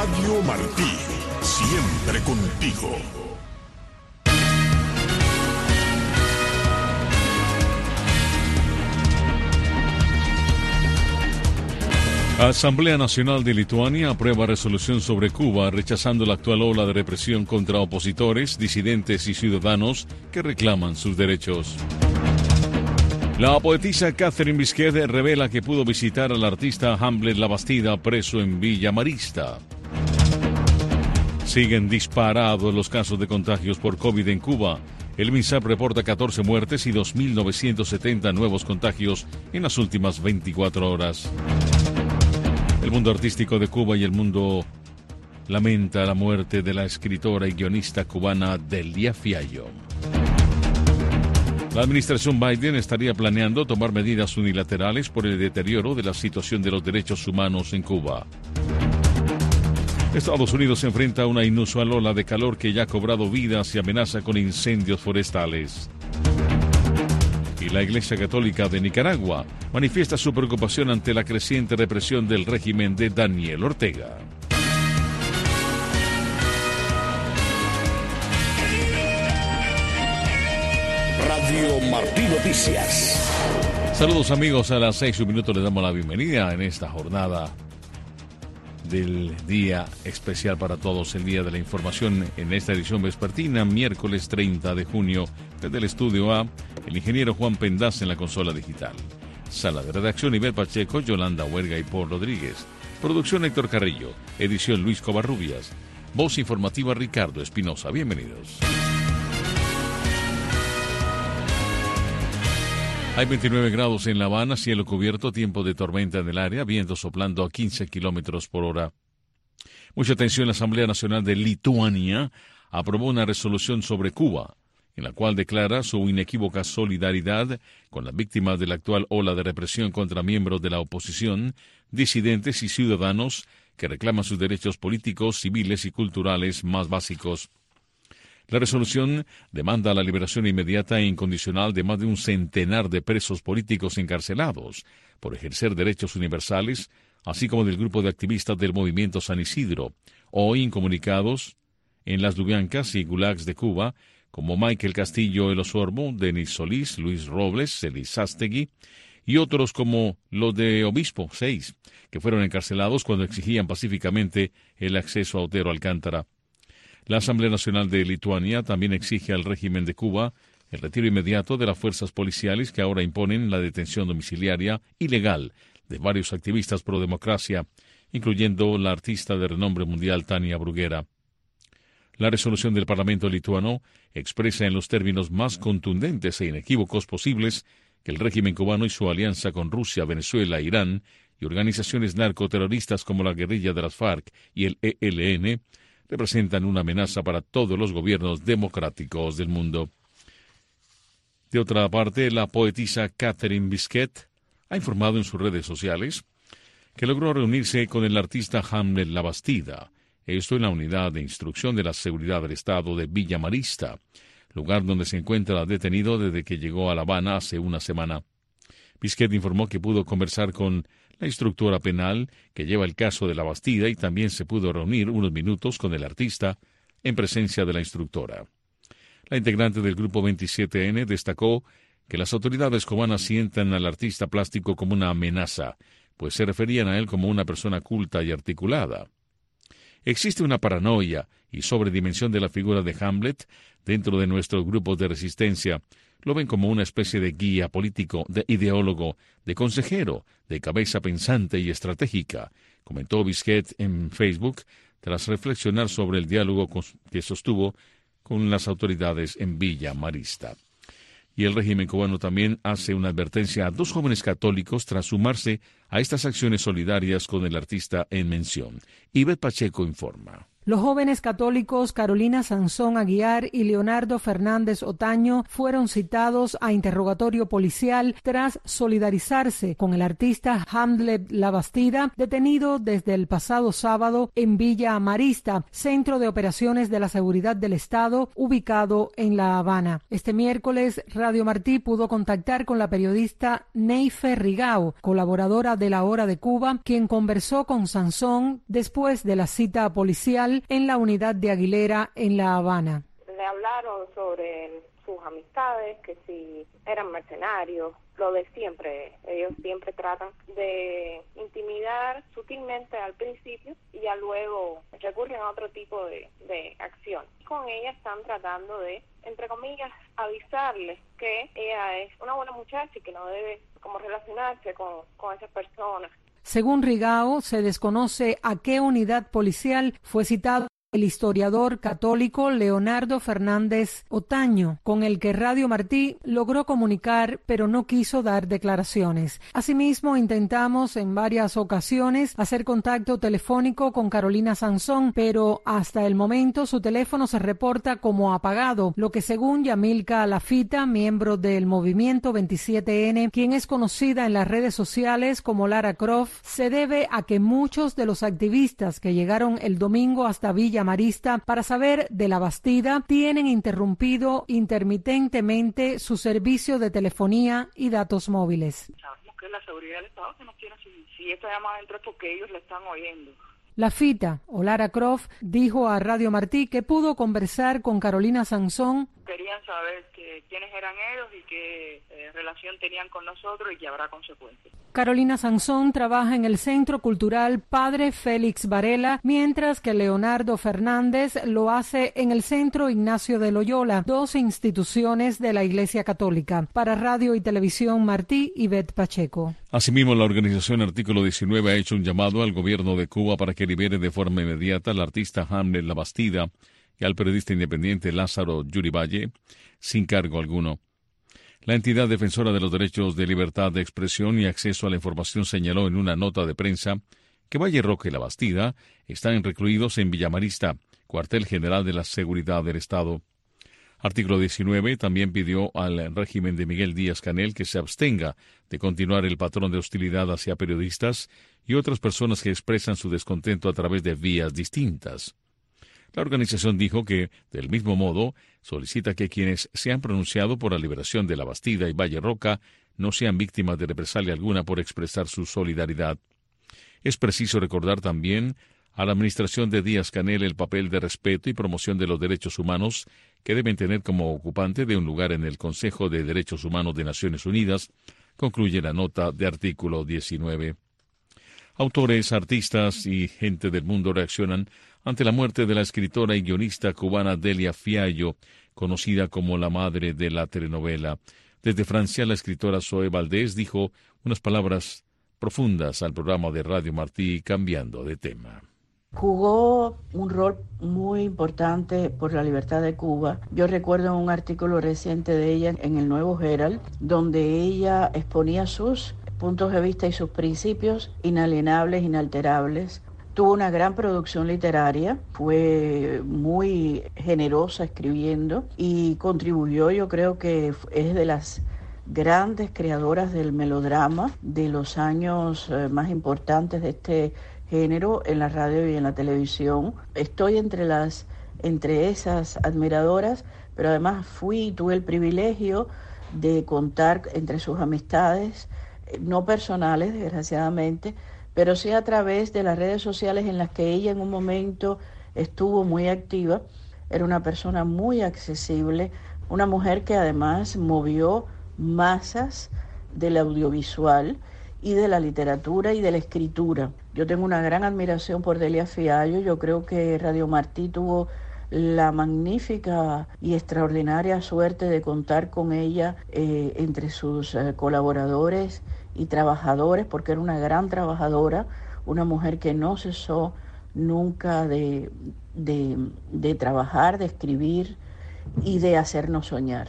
Radio Martí, siempre contigo. Asamblea Nacional de Lituania aprueba resolución sobre Cuba rechazando la actual ola de represión contra opositores, disidentes y ciudadanos que reclaman sus derechos. La poetisa Catherine Bisquet revela que pudo visitar al artista Hamlet Labastida preso en Villa Marista. Siguen disparados los casos de contagios por COVID en Cuba. El MINSAP reporta 14 muertes y 2.970 nuevos contagios en las últimas 24 horas. El mundo artístico de Cuba y el mundo lamenta la muerte de la escritora y guionista cubana Delia Fiallo. La administración Biden estaría planeando tomar medidas unilaterales por el deterioro de la situación de los derechos humanos en Cuba. Estados Unidos se enfrenta a una inusual ola de calor que ya ha cobrado vidas y amenaza con incendios forestales. Y la Iglesia Católica de Nicaragua manifiesta su preocupación ante la creciente represión del régimen de Daniel Ortega. Radio Martí Noticias. Saludos amigos, a las 6:01 les damos la bienvenida en esta jornada del día especial para todos, el Día de la Información, en esta edición vespertina, miércoles 30 de junio, desde el Estudio A, el ingeniero Juan Pendaz en la consola digital. Sala de redacción, Ibel Pacheco, Yolanda Huerga y Paul Rodríguez. Producción, Héctor Carrillo. Edición, Luis Covarrubias. Voz informativa, Ricardo Espinosa. Bienvenidos. Hay 29 grados en La Habana, cielo cubierto, tiempo de tormenta en el área, viento soplando a 15 kilómetros por hora. Mucha atención, la Asamblea Nacional de Lituania aprobó una resolución sobre Cuba, en la cual declara su inequívoca solidaridad con las víctimas de la actual ola de represión contra miembros de la oposición, disidentes y ciudadanos que reclaman sus derechos políticos, civiles y culturales más básicos. La resolución demanda la liberación inmediata e incondicional de más de un centenar de presos políticos encarcelados por ejercer derechos universales, así como del grupo de activistas del movimiento San Isidro, hoy incomunicados en las Lubyancas y Gulags de Cuba, como Michael Castillo El Osorbo, Denis Solís, Luis Robles, Elis Astegui, y otros como los de Obispo, 6, que fueron encarcelados cuando exigían pacíficamente el acceso a Otero Alcántara. La Asamblea Nacional de Lituania también exige al régimen de Cuba el retiro inmediato de las fuerzas policiales que ahora imponen la detención domiciliaria ilegal de varios activistas pro democracia, incluyendo la artista de renombre mundial Tania Bruguera. La resolución del Parlamento lituano expresa en los términos más contundentes e inequívocos posibles que el régimen cubano y su alianza con Rusia, Venezuela, Irán y organizaciones narcoterroristas como la guerrilla de las FARC y el ELN representan una amenaza para todos los gobiernos democráticos del mundo. De otra parte, la poetisa Catherine Bisquet ha informado en sus redes sociales que logró reunirse con el artista Hamlet Labastida, esto en la unidad de instrucción de la seguridad del Estado de Villa Marista, lugar donde se encuentra detenido desde que llegó a La Habana hace una semana. Bisquet informó que pudo conversar con la instructora penal que lleva el caso de Labastida y también se pudo reunir unos minutos con el artista en presencia de la instructora. La integrante del Grupo 27N destacó que las autoridades cubanas sientan al artista plástico como una amenaza, pues se referían a él como una persona culta y articulada. Existe una paranoia y sobredimensión de la figura de Hamlet dentro de nuestros grupos de resistencia. Lo ven como una especie de guía político, de ideólogo, de consejero, de cabeza pensante y estratégica, comentó Bisquet en Facebook tras reflexionar sobre el diálogo que sostuvo con las autoridades en Villa Marista. Y el régimen cubano también hace una advertencia a 2 jóvenes católicos tras sumarse a estas acciones solidarias con el artista en mención. Ibet Pacheco informa. Los jóvenes católicos Carolina Sansón Aguiar y Leonardo Fernández Otaño fueron citados a interrogatorio policial tras solidarizarse con el artista Hamlet Labastida, detenido desde el pasado sábado en Villa Marista, centro de operaciones de la seguridad del Estado, ubicado en La Habana. Este miércoles, Radio Martí pudo contactar con la periodista Neife Rigao, colaboradora de La Hora de Cuba, quien conversó con Sansón después de la cita policial en la unidad de Aguilera en La Habana. Le hablaron sobre sus amistades, que si eran mercenarios, lo de siempre. Ellos siempre tratan de intimidar sutilmente al principio y ya luego recurren a otro tipo de acción. Con ella están tratando de, entre comillas, avisarles que ella es una buena muchacha y que no debe como relacionarse con esas personas. Según Rigao, se desconoce a qué unidad policial fue citado el historiador católico Leonardo Fernández Otaño, con el que Radio Martí logró comunicar, pero no quiso dar declaraciones. Asimismo, intentamos en varias ocasiones hacer contacto telefónico con Carolina Sansón, pero hasta el momento su teléfono se reporta como apagado, lo que según Yamilca Lafita, miembro del Movimiento 27N, quien es conocida en las redes sociales como Lara Croft, se debe a que muchos de los activistas que llegaron el domingo hasta Villa Marista para saber de la Bastida tienen interrumpido intermitentemente su servicio de telefonía y datos móviles. Sabemos que es la seguridad del Estado que nos tiene, si esta llamada entró es porque ellos la están oyendo. Lafita, o Lara Croft, dijo a Radio Martí que pudo conversar con Carolina Sansón. Querían saber quiénes eran ellos y qué relación tenían con nosotros y que habrá consecuencias. Carolina Sansón trabaja en el Centro Cultural Padre Félix Varela, mientras que Leonardo Fernández lo hace en el Centro Ignacio de Loyola, dos instituciones de la Iglesia Católica. Para Radio y Televisión Martí, Ivette Pacheco. Asimismo, la organización Artículo 19 ha hecho un llamado al gobierno de Cuba para que libere de forma inmediata al artista Hamlet Labastida y al periodista independiente Lázaro Yurivalle, sin cargo alguno. La entidad defensora de los derechos de libertad de expresión y acceso a la información señaló en una nota de prensa que Valle Roca y Labastida están recluidos en Villamarista, cuartel general de la Seguridad del Estado. Artículo 19 también pidió al régimen de Miguel Díaz-Canel que se abstenga de continuar el patrón de hostilidad hacia periodistas y otras personas que expresan su descontento a través de vías distintas. La organización dijo que, del mismo modo, solicita que quienes se han pronunciado por la liberación de Labastida y Valle Roca no sean víctimas de represalia alguna por expresar su solidaridad. Es preciso recordar también a la administración de Díaz-Canel el papel de respeto y promoción de los derechos humanos que deben tener como ocupante de un lugar en el Consejo de Derechos Humanos de Naciones Unidas, concluye la nota de Artículo 19. Autores, artistas y gente del mundo reaccionan ante la muerte de la escritora y guionista cubana Delia Fiallo, conocida como la madre de la telenovela. Desde Francia, la escritora Zoe Valdés dijo unas palabras profundas al programa de Radio Martí, cambiando de tema. Jugó un rol muy importante por la libertad de Cuba. Yo recuerdo un artículo reciente de ella en el Nuevo Herald, donde ella exponía sus puntos de vista y sus principios inalienables, inalterables. Tuvo una gran producción literaria, fue muy generosa escribiendo y contribuyó, yo creo que es de las grandes creadoras del melodrama de los años más importantes de este género en la radio y en la televisión. Estoy entre esas admiradoras, pero además tuve el privilegio de contar entre sus amistades, no personales, desgraciadamente, pero sí a través de las redes sociales en las que ella en un momento estuvo muy activa. Era una persona muy accesible, una mujer que además movió masas del audiovisual y de la literatura y de la escritura. Yo tengo una gran admiración por Delia Fiallo. Yo creo que Radio Martí tuvo la magnífica y extraordinaria suerte de contar con ella entre sus colaboradores y trabajadores, porque era una gran trabajadora, una mujer que no cesó nunca de trabajar, de escribir y de hacernos soñar.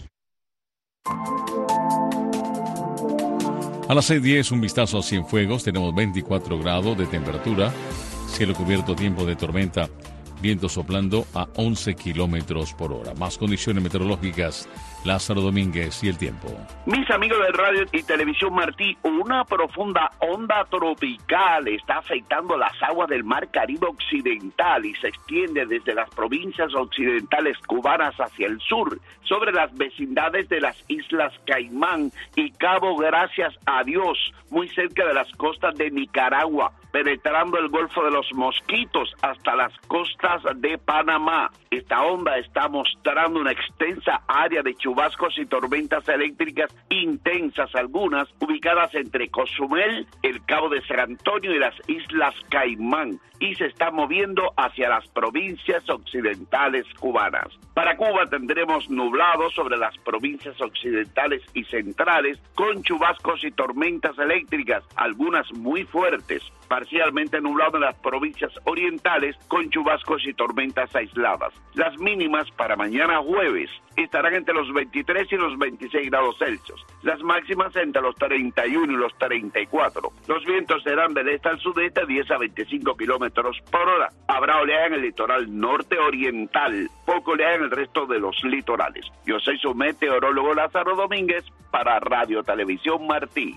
A las 6:10, un vistazo a Cienfuegos. Tenemos 24 grados de temperatura, cielo cubierto, tiempo de tormenta. viento soplando a 11 kilómetros por hora. Más condiciones meteorológicas, Lázaro Domínguez y el tiempo. Mis amigos de Radio y Televisión Martí, una profunda onda tropical está afectando las aguas del Mar Caribe Occidental y se extiende desde las provincias occidentales cubanas hacia el sur, sobre las vecindades de las Islas Caimán y Cabo Gracias a Dios, muy cerca de las costas de Nicaragua, penetrando el Golfo de los Mosquitos hasta las costas de Panamá. Esta onda está mostrando una extensa área de chubascos y tormentas eléctricas intensas, algunas ubicadas entre Cozumel, el Cabo de San Antonio y las Islas Caimán, y se está moviendo hacia las provincias occidentales cubanas. Para Cuba tendremos nublado sobre las provincias occidentales y centrales, con chubascos y tormentas eléctricas, algunas muy fuertes, parcialmente nublado en las provincias orientales, con chubascos y tormentas aisladas. Las mínimas para mañana jueves estarán entre los 23 y los 26 grados Celsius. Las máximas entre los 31 y los 34. Los vientos serán del este al sudeste 10 a 25 kilómetros por hora. Habrá oleaje en el litoral norte oriental, poco oleaje en el resto de los litorales. Yo soy su meteorólogo Lázaro Domínguez para Radio Televisión Martí.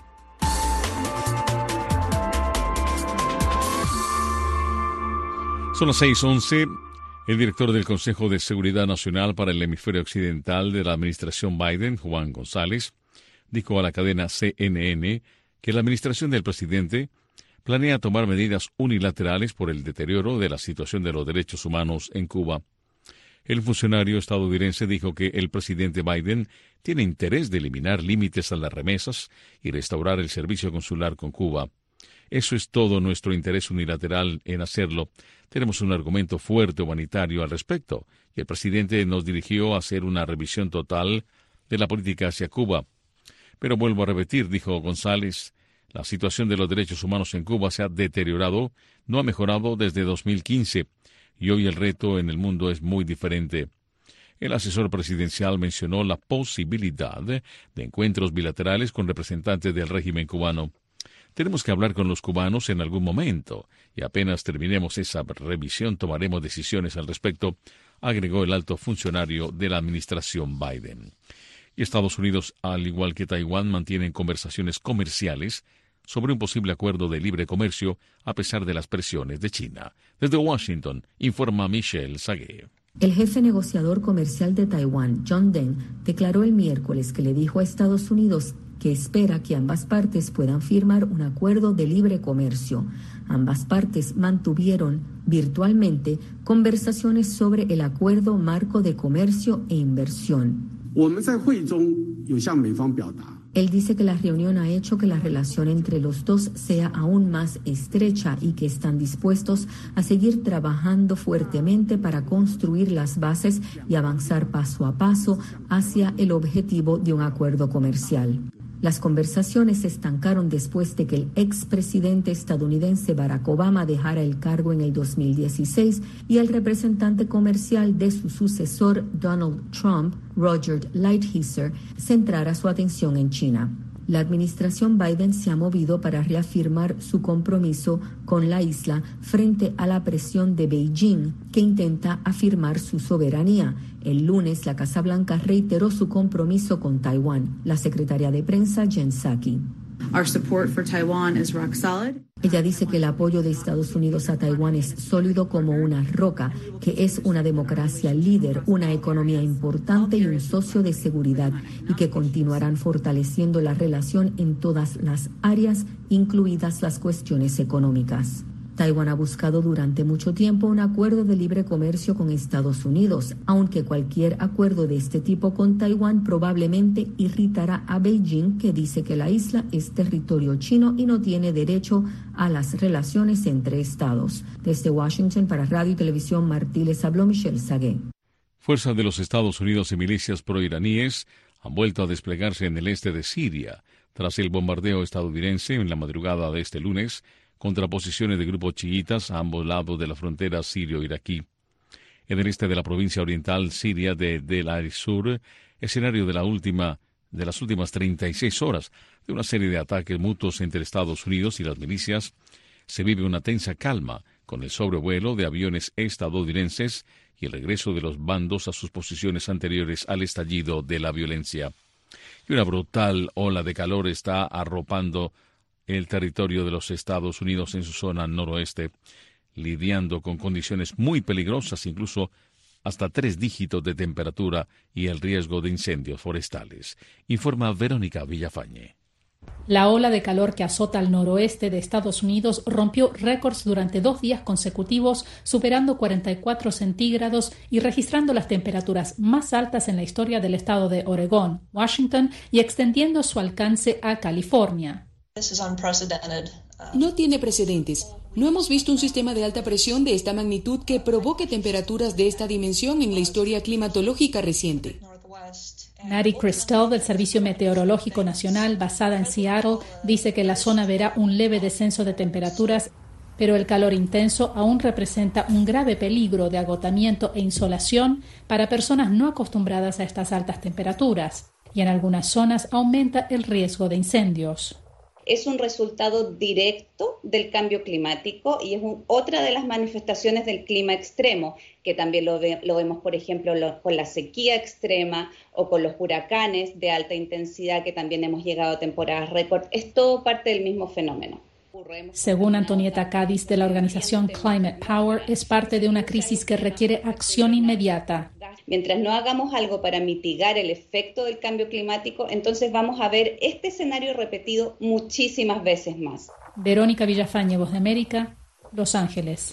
Son las 6:11. El director del Consejo de Seguridad Nacional para el Hemisferio Occidental de la administración Biden, Juan González, dijo a la cadena CNN que la administración del presidente planea tomar medidas unilaterales por el deterioro de la situación de los derechos humanos en Cuba. El funcionario estadounidense dijo que el presidente Biden tiene interés de eliminar límites a las remesas y restaurar el servicio consular con Cuba. Eso es todo nuestro interés unilateral en hacerlo. Tenemos un argumento fuerte humanitario al respecto, y el presidente nos dirigió a hacer una revisión total de la política hacia Cuba. Pero vuelvo a repetir, dijo González, la situación de los derechos humanos en Cuba se ha deteriorado, no ha mejorado desde 2015, y hoy el reto en el mundo es muy diferente. El asesor presidencial mencionó la posibilidad de encuentros bilaterales con representantes del régimen cubano. Tenemos que hablar con los cubanos en algún momento, y apenas terminemos esa revisión tomaremos decisiones al respecto, agregó el alto funcionario de la administración Biden. Y Estados Unidos, al igual que Taiwán, mantienen conversaciones comerciales sobre un posible acuerdo de libre comercio a pesar de las presiones de China. Desde Washington, informa Michelle Sagué. El jefe negociador comercial de Taiwán, John Deng, declaró el miércoles que le dijo a Estados Unidos que espera que ambas partes puedan firmar un acuerdo de libre comercio. Ambas partes mantuvieron virtualmente conversaciones sobre el acuerdo marco de comercio e inversión. Él dice que la reunión ha hecho que la relación entre los dos sea aún más estrecha y que están dispuestos a seguir trabajando fuertemente para construir las bases y avanzar paso a paso hacia el objetivo de un acuerdo comercial. Las conversaciones se estancaron después de que el expresidente estadounidense Barack Obama dejara el cargo en el 2016 y el representante comercial de su sucesor Donald Trump, Roger Lighthizer, centrara su atención en China. La administración Biden se ha movido para reafirmar su compromiso con la isla frente a la presión de Beijing, que intenta afirmar su soberanía. El lunes, la Casa Blanca reiteró su compromiso con Taiwán. La secretaria de prensa, Jen Psaki. Our support for Taiwan is rock solid. Ella dice que el apoyo de Estados Unidos a Taiwán es sólido como una roca, que es una democracia líder, una economía importante y un socio de seguridad, y que continuarán fortaleciendo la relación en todas las áreas, incluidas las cuestiones económicas. Taiwán ha buscado durante mucho tiempo un acuerdo de libre comercio con Estados Unidos, aunque cualquier acuerdo de este tipo con Taiwán probablemente irritará a Beijing, que dice que la isla es territorio chino y no tiene derecho a las relaciones entre estados. Desde Washington para Radio y Televisión Martí les habló Michelle Sagué. Fuerzas de los Estados Unidos y milicias proiraníes han vuelto a desplegarse en el este de Siria, tras el bombardeo estadounidense en la madrugada de este lunes, contra posiciones de grupos chiitas a ambos lados de la frontera sirio-iraquí. En el este de la provincia oriental siria de Del Sur, escenario de las últimas 36 horas de una serie de ataques mutuos entre Estados Unidos y las milicias, se vive una tensa calma, con el sobrevuelo de aviones estadounidenses y el regreso de los bandos a sus posiciones anteriores al estallido de la violencia. Y una brutal ola de calor está arropando el territorio de los Estados Unidos en su zona noroeste, lidiando con condiciones muy peligrosas, incluso hasta 3 dígitos de temperatura y el riesgo de incendios forestales, informa Verónica Villafañe. La ola de calor que azota al noroeste de Estados Unidos rompió récords durante 2 días consecutivos, superando 44 centígrados y registrando las temperaturas más altas en la historia del estado de Oregón, Washington y extendiendo su alcance a California. No tiene precedentes. No hemos visto un sistema de alta presión de esta magnitud que provoque temperaturas de esta dimensión en la historia climatológica reciente. Mary Christel, del Servicio Meteorológico Nacional, basada en Seattle, dice que la zona verá un leve descenso de temperaturas, pero el calor intenso aún representa un grave peligro de agotamiento e insolación para personas no acostumbradas a estas altas temperaturas, y en algunas zonas aumenta el riesgo de incendios. Es un resultado directo del cambio climático y es otra de las manifestaciones del clima extremo, que también lo vemos, por ejemplo, con la sequía extrema o con los huracanes de alta intensidad, que también hemos llegado a temporadas récord. Es todo parte del mismo fenómeno. Según Antonieta Cádiz de la organización Climate Power, es parte de una crisis que requiere acción inmediata. Mientras no hagamos algo para mitigar el efecto del cambio climático, entonces vamos a ver este escenario repetido muchísimas veces más. Verónica Villafañe, Voz de América, Los Ángeles.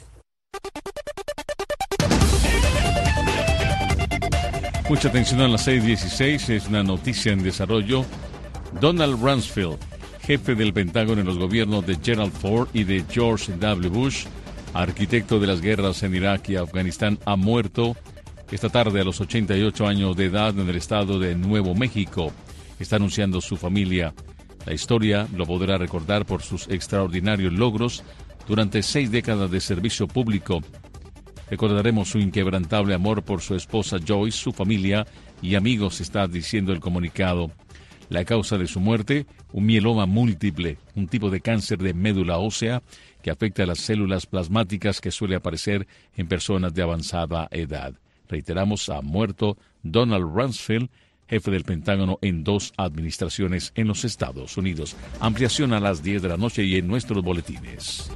Mucha atención a las 6:16, es una noticia en desarrollo. Donald Rumsfeld, jefe del Pentágono en los gobiernos de Gerald Ford y de George W. Bush, arquitecto de las guerras en Irak y Afganistán, ha muerto esta tarde a los 88 años de edad en el estado de Nuevo México. Está anunciando su familia. La historia lo podrá recordar por sus extraordinarios logros durante 6 décadas de servicio público. Recordaremos su inquebrantable amor por su esposa Joyce, su familia y amigos, está diciendo el comunicado. La causa de su muerte, un mieloma múltiple, un tipo de cáncer de médula ósea que afecta a las células plasmáticas que suele aparecer en personas de avanzada edad. Reiteramos, ha muerto Donald Rumsfeld, jefe del Pentágono en 2 administraciones en los Estados Unidos. Ampliación a las 10 de la noche y en nuestros boletines.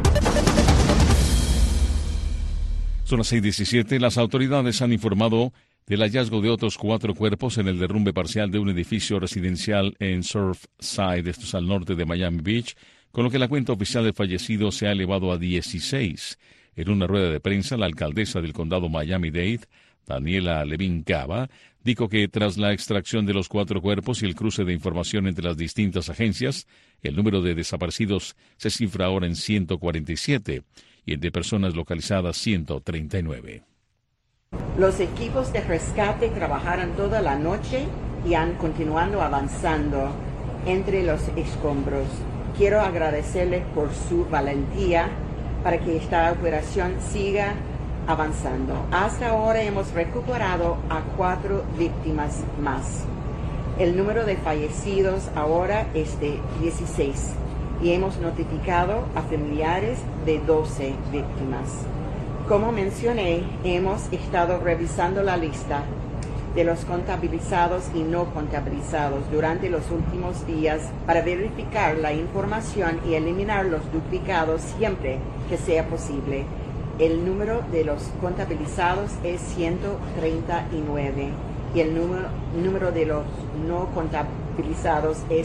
Son las 6:17. Las autoridades han informado del hallazgo de otros 4 cuerpos en el derrumbe parcial de un edificio residencial en Surfside, esto es al norte de Miami Beach, con lo que la cuenta oficial de fallecidos se ha elevado a 16. En una rueda de prensa, la alcaldesa del condado Miami-Dade, Daniela Levin Cava, dijo que tras la extracción de los 4 cuerpos y el cruce de información entre las distintas agencias, el número de desaparecidos se cifra ahora en 147 y el de personas localizadas 139. Los equipos de rescate trabajaron toda la noche y han continuado avanzando entre los escombros. Quiero agradecerles por su valentía para que esta operación siga avanzando. Hasta ahora hemos recuperado a 4 víctimas más. El número de fallecidos ahora es de 16 y hemos notificado a familiares de 12 víctimas. Como mencioné, hemos estado revisando la lista de los contabilizados y no contabilizados durante los últimos días para verificar la información y eliminar los duplicados siempre que sea posible. El número de los contabilizados es 139 y el número de los no contabilizados es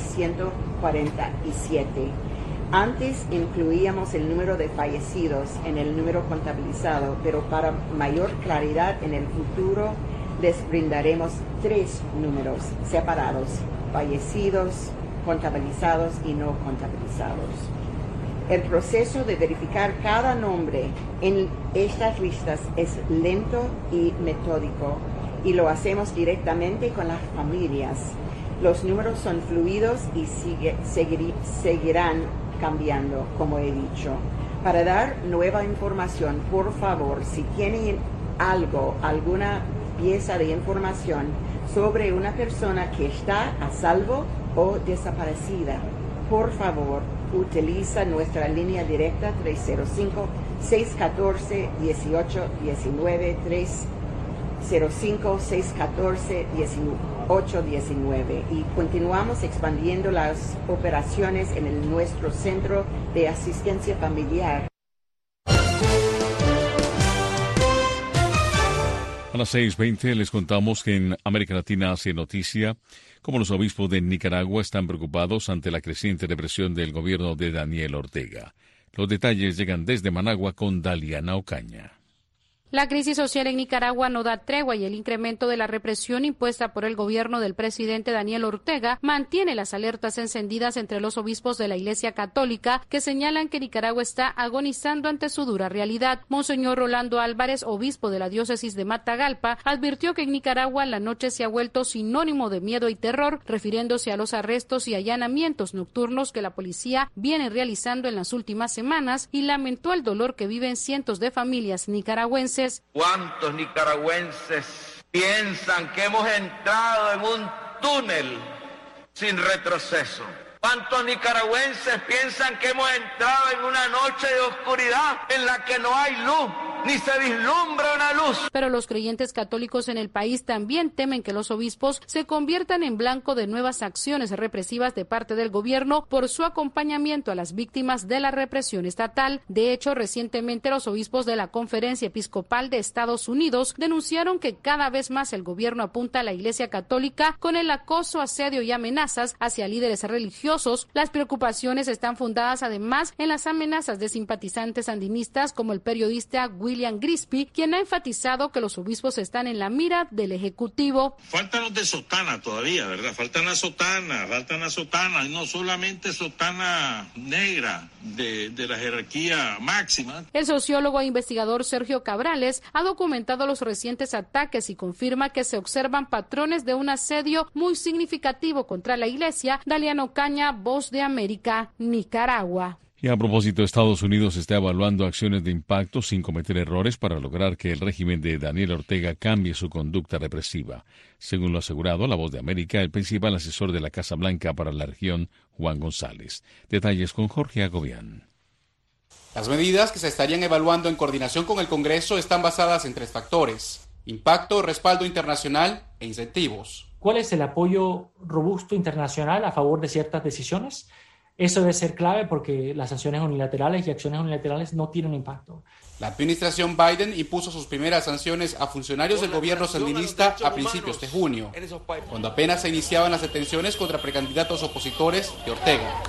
147. Antes incluíamos el número de fallecidos en el número contabilizado, pero para mayor claridad en el futuro les brindaremos 3 números separados: fallecidos, contabilizados y no contabilizados. El proceso de verificar cada nombre en estas listas es lento y metódico y lo hacemos directamente con las familias. Los números son fluidos y seguirán cambiando, como he dicho. Para dar nueva información, por favor, si tienen alguna pieza de información sobre una persona que está a salvo o desaparecida, por favor, utiliza nuestra línea directa 614-1819, 305-614-1819. Y continuamos expandiendo las operaciones en nuestro centro de asistencia familiar. A las 6:20 les contamos que en América Latina hace noticia como los obispos de Nicaragua están preocupados ante la creciente represión del gobierno de Daniel Ortega. Los detalles llegan desde Managua con Daliana Ocaña. La crisis social en Nicaragua no da tregua y el incremento de la represión impuesta por el gobierno del presidente Daniel Ortega mantiene las alertas encendidas entre los obispos de la Iglesia Católica que señalan que Nicaragua está agonizando ante su dura realidad. Monseñor Rolando Álvarez, obispo de la diócesis de Matagalpa, advirtió que en Nicaragua la noche se ha vuelto sinónimo de miedo y terror, refiriéndose a los arrestos y allanamientos nocturnos que la policía viene realizando en las últimas semanas y lamentó el dolor que viven cientos de familias nicaragüenses. ¿Cuántos nicaragüenses piensan que hemos entrado en un túnel sin retroceso? ¿Cuántos nicaragüenses piensan que hemos entrado en una noche de oscuridad en la que no hay luz, ni se vislumbra una luz? Pero los creyentes católicos en el país también temen que los obispos se conviertan en blanco de nuevas acciones represivas de parte del gobierno por su acompañamiento a las víctimas de la represión estatal. De hecho, recientemente los obispos de la Conferencia Episcopal de Estados Unidos denunciaron que cada vez más el gobierno apunta a la Iglesia Católica con el acoso, asedio y amenazas hacia líderes religiosos. Las preocupaciones están fundadas además en las amenazas de simpatizantes sandinistas como el periodista William Grisby, quien ha enfatizado que los obispos están en la mira del Ejecutivo. Faltan los de sotana todavía, ¿verdad? Faltan las sotanas, y no solamente sotana negra de la jerarquía máxima. El sociólogo e investigador Sergio Cabrales ha documentado los recientes ataques y confirma que se observan patrones de un asedio muy significativo contra la Iglesia. Daliana Ocaña, Voz de América, Nicaragua. Y a propósito, Estados Unidos está evaluando acciones de impacto sin cometer errores para lograr que el régimen de Daniel Ortega cambie su conducta represiva. Según lo asegurado La Voz de América, el principal asesor de la Casa Blanca para la región, Juan González. Detalles con Jorge Agobián. Las medidas que se estarían evaluando en coordinación con el Congreso están basadas en 3 factores: impacto, respaldo internacional e incentivos. ¿Cuál es el apoyo robusto internacional a favor de ciertas decisiones? Eso debe ser clave porque las sanciones unilaterales y acciones unilaterales no tienen impacto. La administración Biden impuso sus primeras sanciones a funcionarios del gobierno sandinista a principios de junio, cuando apenas se iniciaban las detenciones contra precandidatos opositores de Ortega.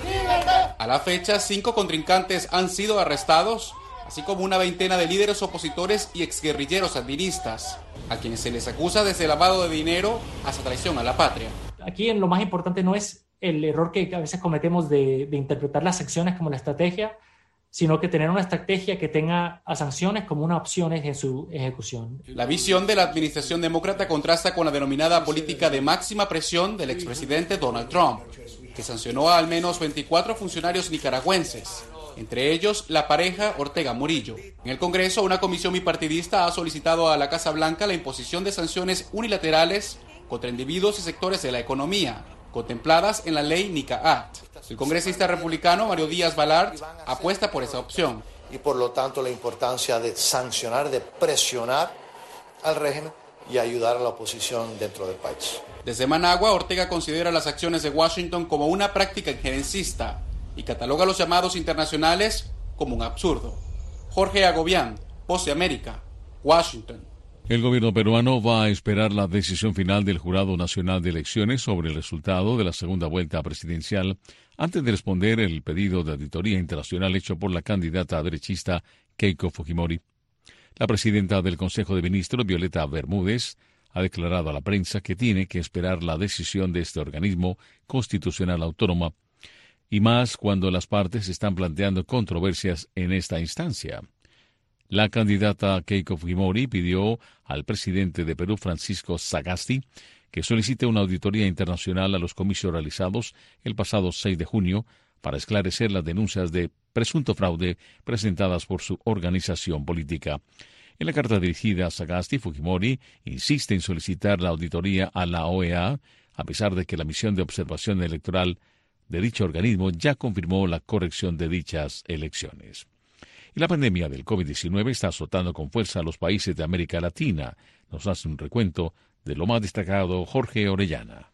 A la fecha, 5 contrincantes han sido arrestados, así como una veintena de líderes opositores y exguerrilleros sandinistas, a quienes se les acusa desde lavado de dinero hasta traición a la patria. Aquí lo más importante no es el error que a veces cometemos de interpretar las sanciones como la estrategia, sino que tener una estrategia que tenga a sanciones como una opción en su ejecución. La visión de la administración demócrata contrasta con la denominada política de máxima presión del expresidente Donald Trump, que sancionó a al menos 24 funcionarios nicaragüenses, entre ellos la pareja Ortega Murillo. En el Congreso, una comisión bipartidista ha solicitado a la Casa Blanca la imposición de sanciones unilaterales contra individuos y sectores de la economía, contempladas en la ley NICA Act. El congresista republicano Mario Díaz Balart apuesta por esa opción. Y por lo tanto la importancia de sancionar, de presionar al régimen y ayudar a la oposición dentro del país. Desde Managua, Ortega considera las acciones de Washington como una práctica injerencista y cataloga los llamados internacionales como un absurdo. Jorge Agobián, Voz de América, Washington. El gobierno peruano va a esperar la decisión final del Jurado Nacional de Elecciones sobre el resultado de la segunda vuelta presidencial antes de responder el pedido de auditoría internacional hecho por la candidata derechista Keiko Fujimori. La presidenta del Consejo de Ministros, Violeta Bermúdez, ha declarado a la prensa que tiene que esperar la decisión de este organismo constitucional autónoma, y más cuando las partes están planteando controversias en esta instancia. La candidata Keiko Fujimori pidió al presidente de Perú, Francisco Sagasti, que solicite una auditoría internacional a los comicios realizados el pasado 6 de junio para esclarecer las denuncias de presunto fraude presentadas por su organización política. En la carta dirigida a Sagasti, Fujimori insiste en solicitar la auditoría a la OEA, a pesar de que la misión de observación electoral de dicho organismo ya confirmó la corrección de dichas elecciones. Y la pandemia del COVID-19 está azotando con fuerza a los países de América Latina. Nos hace un recuento de lo más destacado Jorge Orellana.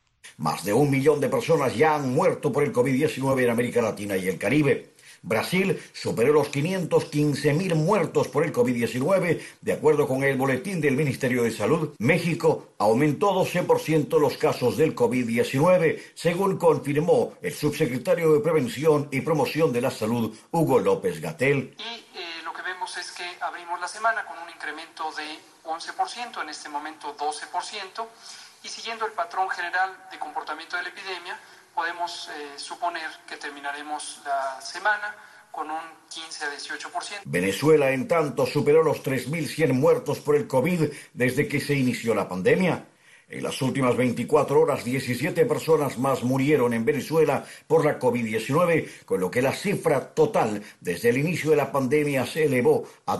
Más de 1 millón de personas ya han muerto por el COVID-19 en América Latina y el Caribe. Brasil superó los 515.000 muertos por el COVID-19, de acuerdo con el boletín del Ministerio de Salud. México aumentó 12% los casos del COVID-19, según confirmó el subsecretario de Prevención y Promoción de la Salud, Hugo López-Gatell. Y lo que vemos es que abrimos la semana con un incremento de 11%, en este momento 12%, y siguiendo el patrón general de comportamiento de la epidemia, podemos suponer que terminaremos la semana con un 15 a 18%. Venezuela, en tanto, superó los 3.100 muertos por el COVID desde que se inició la pandemia. En las últimas 24 horas, 17 personas más murieron en Venezuela por la COVID-19, con lo que la cifra total desde el inicio de la pandemia se elevó a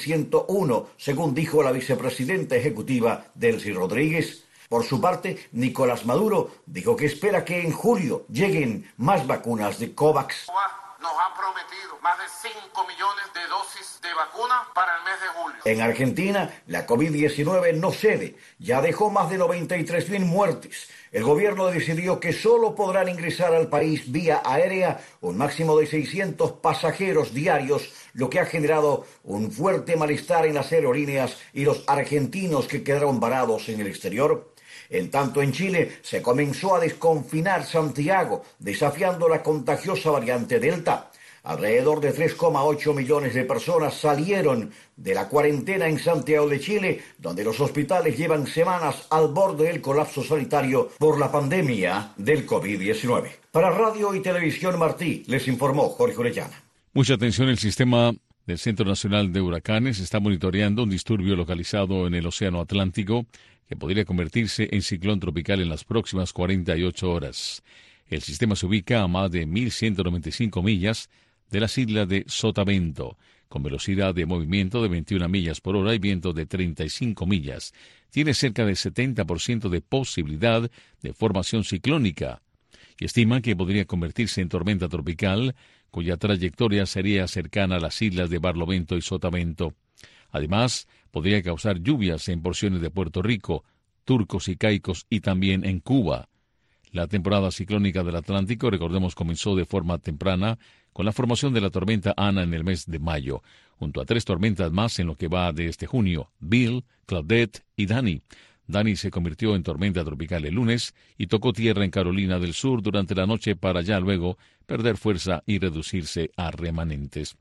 3.101, según dijo la vicepresidenta ejecutiva Delcy Rodríguez. Por su parte, Nicolás Maduro dijo que espera que en julio lleguen más vacunas de COVAX. Nos ha prometido más de 5 millones de dosis de vacuna para el mes de julio. En Argentina, la COVID-19 no cede, ya dejó más de 93.000 muertes. El gobierno decidió que solo podrán ingresar al país vía aérea un máximo de 600 pasajeros diarios, lo que ha generado un fuerte malestar en las aerolíneas y los argentinos que quedaron varados en el exterior. En tanto, en Chile se comenzó a desconfinar Santiago, desafiando la contagiosa variante Delta. Alrededor de 3,8 millones de personas salieron de la cuarentena en Santiago de Chile, donde los hospitales llevan semanas al borde del colapso sanitario por la pandemia del COVID-19. Para Radio y Televisión Martí, les informó Jorge Orellana. Mucha atención, el sistema del Centro Nacional de Huracanes está monitoreando un disturbio localizado en el Océano Atlántico que podría convertirse en ciclón tropical en las próximas 48 horas. El sistema se ubica a más de 1.195 millas de las islas de Sotavento, con velocidad de movimiento de 21 millas por hora y viento de 35 millas. Tiene cerca de 70% de posibilidad de formación ciclónica y estima que podría convertirse en tormenta tropical, cuya trayectoria sería cercana a las islas de Barlovento y Sotavento. Además, podría causar lluvias en porciones de Puerto Rico, Turcos y Caicos y también en Cuba. La temporada ciclónica del Atlántico, recordemos, comenzó de forma temprana con la formación de la tormenta Ana en el mes de mayo, junto a 3 tormentas más en lo que va de este junio, Bill, Claudette y Dani. Dani se convirtió en tormenta tropical el lunes y tocó tierra en Carolina del Sur durante la noche para ya luego perder fuerza y reducirse a remanentes.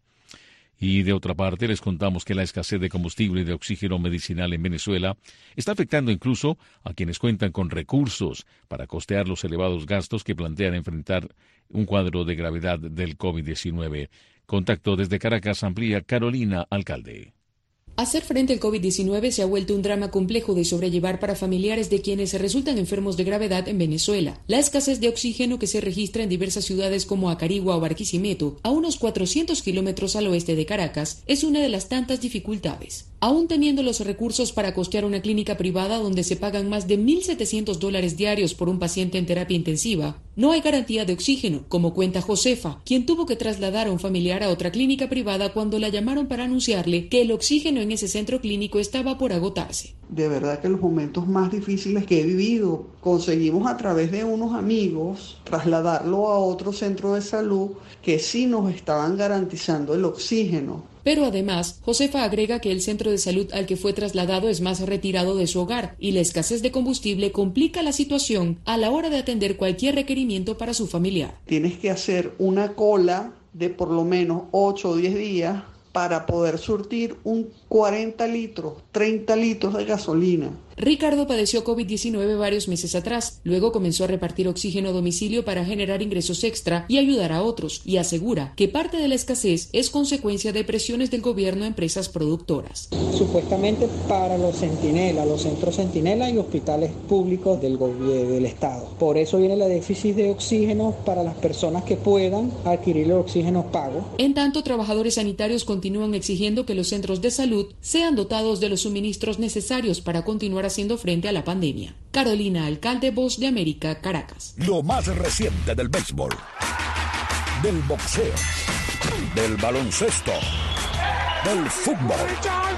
Y de otra parte, les contamos que la escasez de combustible y de oxígeno medicinal en Venezuela está afectando incluso a quienes cuentan con recursos para costear los elevados gastos que plantean enfrentar un cuadro de gravedad del COVID-19. Contacto desde Caracas, amplía Carolina Alcalde. Hacer frente al COVID-19 se ha vuelto un drama complejo de sobrellevar para familiares de quienes resultan enfermos de gravedad en Venezuela. La escasez de oxígeno que se registra en diversas ciudades como Acarigua o Barquisimeto, a unos 400 kilómetros al oeste de Caracas, es una de las tantas dificultades. Aún teniendo los recursos para costear una clínica privada donde se pagan más de $1.700 diarios por un paciente en terapia intensiva, no hay garantía de oxígeno, como cuenta Josefa, quien tuvo que trasladar a un familiar a otra clínica privada cuando la llamaron para anunciarle que el oxígeno en ese centro clínico estaba por agotarse. De verdad que los momentos más difíciles que he vivido, conseguimos a través de unos amigos trasladarlo a otro centro de salud que sí nos estaban garantizando el oxígeno. Pero además, Josefa agrega que el centro de salud al que fue trasladado es más retirado de su hogar y la escasez de combustible complica la situación a la hora de atender cualquier requerimiento para su familiar. Tienes que hacer una cola de por lo menos 8 o 10 días para poder surtir un 40 litros, 30 litros de gasolina. Ricardo padeció COVID-19 varios meses atrás. Luego comenzó a repartir oxígeno a domicilio para generar ingresos extra y ayudar a otros, y asegura que parte de la escasez es consecuencia de presiones del gobierno a empresas productoras. Supuestamente para los centinelas, los centros centinela y hospitales públicos del Estado. Por eso viene la déficit de oxígeno para las personas que puedan adquirir el oxígeno pago. En tanto, trabajadores sanitarios continúan exigiendo que los centros de salud sean dotados de los suministros necesarios para continuar haciendo frente a la pandemia. Carolina Alcalde, Voz de América, Caracas. Lo más reciente del béisbol, del boxeo, del baloncesto el fútbol.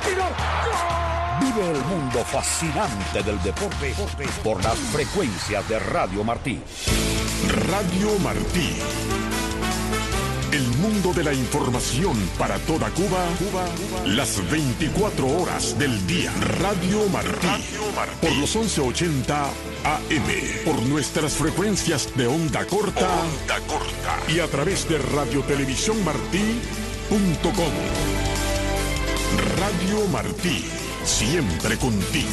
Vive el mundo fascinante del deporte por las frecuencias de Radio Martí. Radio Martí. El mundo de la información para toda Cuba, las 24 horas del día. Radio Martí. Por los 1180 AM. Por nuestras frecuencias de onda corta. Y a través de radiotelevisiónmartí.com. Radio Martí. Siempre contigo.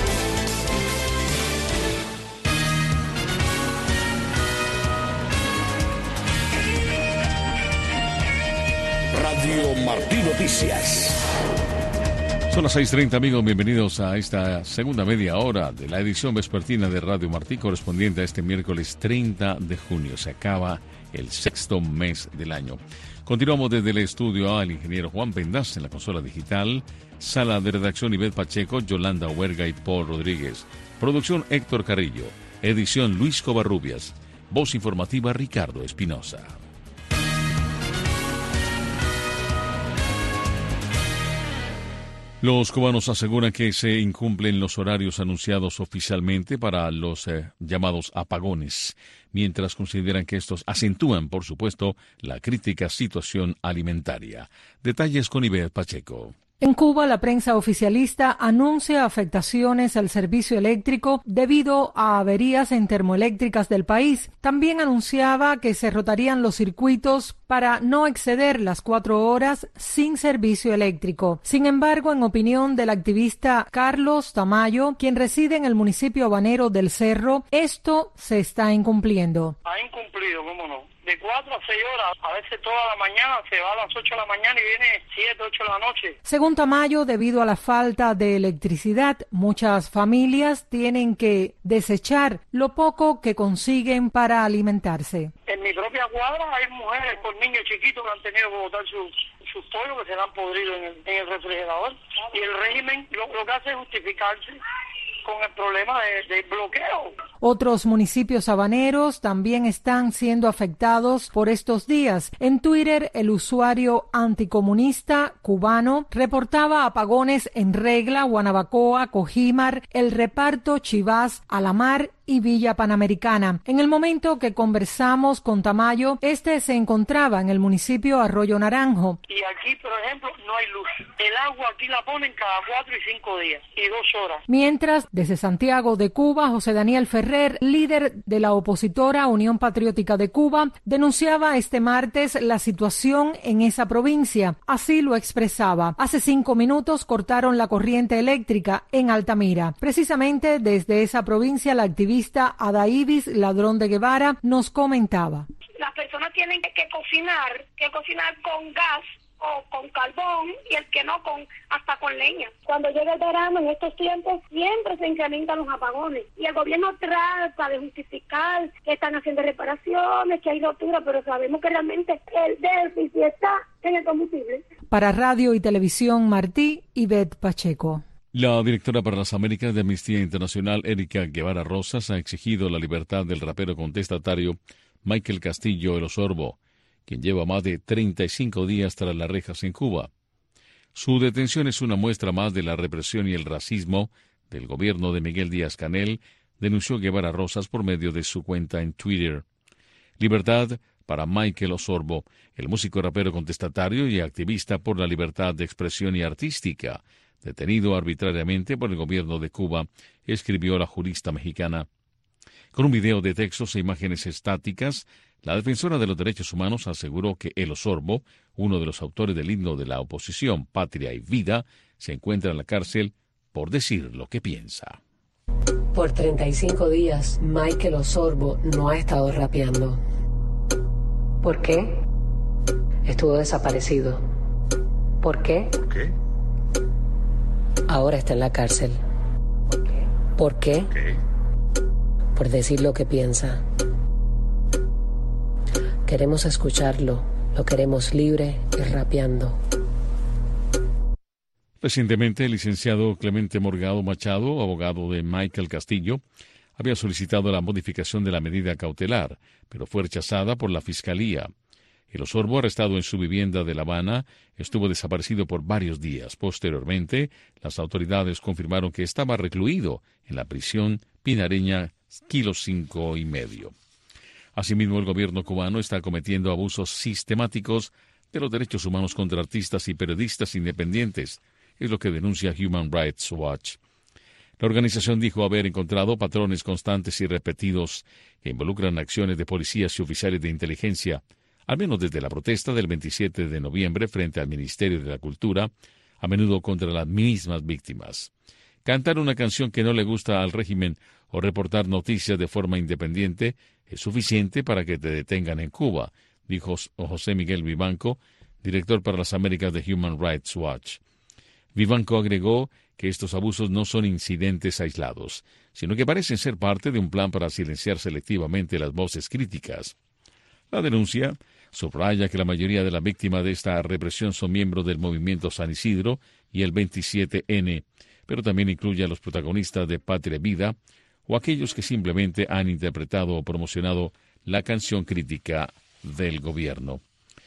Radio Martí Noticias. Son las 6:30, amigos. Bienvenidos a esta segunda media hora de la edición vespertina de Radio Martí, correspondiente a este miércoles 30 de junio. Se acaba el sexto mes del año. Continuamos desde el estudio al ingeniero Juan Pendaz en la consola digital, sala de redacción Ivette Pacheco, Yolanda Huerga y Paul Rodríguez. Producción Héctor Carrillo. Edición Luis Covarrubias. Voz informativa Ricardo Espinosa. Los cubanos aseguran que se incumplen los horarios anunciados oficialmente para los llamados apagones, mientras consideran que estos acentúan, por supuesto, la crítica situación alimentaria. Detalles con Ivette Pacheco. En Cuba, la prensa oficialista anuncia afectaciones al servicio eléctrico debido a averías en termoeléctricas del país. También anunciaba que se rotarían los circuitos para no exceder las 4 horas sin servicio eléctrico. Sin embargo, en opinión del activista Carlos Tamayo, quien reside en el municipio habanero del Cerro, esto se está incumpliendo. Ha incumplido, ¿cómo no? De 4 a 6 horas, a veces toda la mañana, se va a las 8 de la mañana y viene 7, 8 de la noche. Según Tamayo, debido a la falta de electricidad, muchas familias tienen que desechar lo poco que consiguen para alimentarse. En mi propia cuadra hay mujeres con niños chiquitos que han tenido que botar sus pollos que se le han podrido en el refrigerador. Y el régimen lo que hace es justificarse con el problema de bloqueo. Otros municipios habaneros también están siendo afectados por estos días. En Twitter, el usuario anticomunista cubano reportaba apagones en Regla, Guanabacoa, Cojímar, El Reparto, Chivás, Alamar y Villa Panamericana. En el momento que conversamos con Tamayo, este se encontraba en el municipio Arroyo Naranjo. Y aquí, por ejemplo, no hay luz. El agua aquí la ponen cada 4 y 5 días y 2 horas. Mientras, desde Santiago de Cuba, José Daniel Ferrer, líder de la opositora Unión Patriótica de Cuba, denunciaba este martes la situación en esa provincia. Así lo expresaba. Hace 5 minutos cortaron la corriente eléctrica en Altamira. Precisamente desde esa provincia, la activista Adaívis Ladrón de Guevara nos comentaba. Las personas tienen que cocinar con gas o con carbón y el que no hasta con leña. Cuando llega el verano en estos tiempos siempre se incrementan los apagones y el gobierno trata de justificar que están haciendo reparaciones, que hay rotura, pero sabemos que realmente el déficit está en el combustible. Para Radio y Televisión Martí, Ivette Pacheco. La directora para las Américas de Amnistía Internacional, Erika Guevara Rosas, ha exigido la libertad del rapero contestatario Michael Castillo El Osorbo, quien lleva más de 35 días tras las rejas en Cuba. Su detención es una muestra más de la represión y el racismo del gobierno de Miguel Díaz-Canel, denunció Guevara Rosas por medio de su cuenta en Twitter. Libertad para Michael Osorbo, el músico rapero contestatario y activista por la libertad de expresión y artística, detenido arbitrariamente por el gobierno de Cuba, escribió la jurista mexicana. Con un video de textos e imágenes estáticas, la defensora de los derechos humanos aseguró que El Osorbo, uno de los autores del himno de la oposición Patria y Vida, se encuentra en la cárcel por decir lo que piensa. Por 35 días, Michael Osorbo no ha estado rapeando. ¿Por qué? Estuvo desaparecido. ¿Por qué? ¿Por qué? Ahora está en la cárcel. ¿Por qué? ¿Por qué? Por decir lo que piensa. Queremos escucharlo, lo queremos libre y rapeando. Recientemente, el licenciado Clemente Morgado Machado, abogado de Michael Castillo, había solicitado la modificación de la medida cautelar, pero fue rechazada por la Fiscalía. El Osorbo, arrestado en su vivienda de La Habana, estuvo desaparecido por varios días. Posteriormente, las autoridades confirmaron que estaba recluido en la prisión pinareña Kilo 5,5. Asimismo, el gobierno cubano está cometiendo abusos sistemáticos de los derechos humanos contra artistas y periodistas independientes, es lo que denuncia Human Rights Watch. La organización dijo haber encontrado patrones constantes y repetidos que involucran acciones de policías y oficiales de inteligencia, al menos desde la protesta del 27 de noviembre frente al Ministerio de la Cultura, a menudo contra las mismas víctimas. Cantar una canción que no le gusta al régimen o reportar noticias de forma independiente es suficiente para que te detengan en Cuba, dijo José Miguel Vivanco, director para las Américas de Human Rights Watch. Vivanco agregó que estos abusos no son incidentes aislados, sino que parecen ser parte de un plan para silenciar selectivamente las voces críticas. La denuncia subraya que la mayoría de las víctimas de esta represión son miembros del movimiento San Isidro y el 27N, pero también incluye a los protagonistas de Patria Vida o aquellos que simplemente han interpretado o promocionado la canción crítica del gobierno.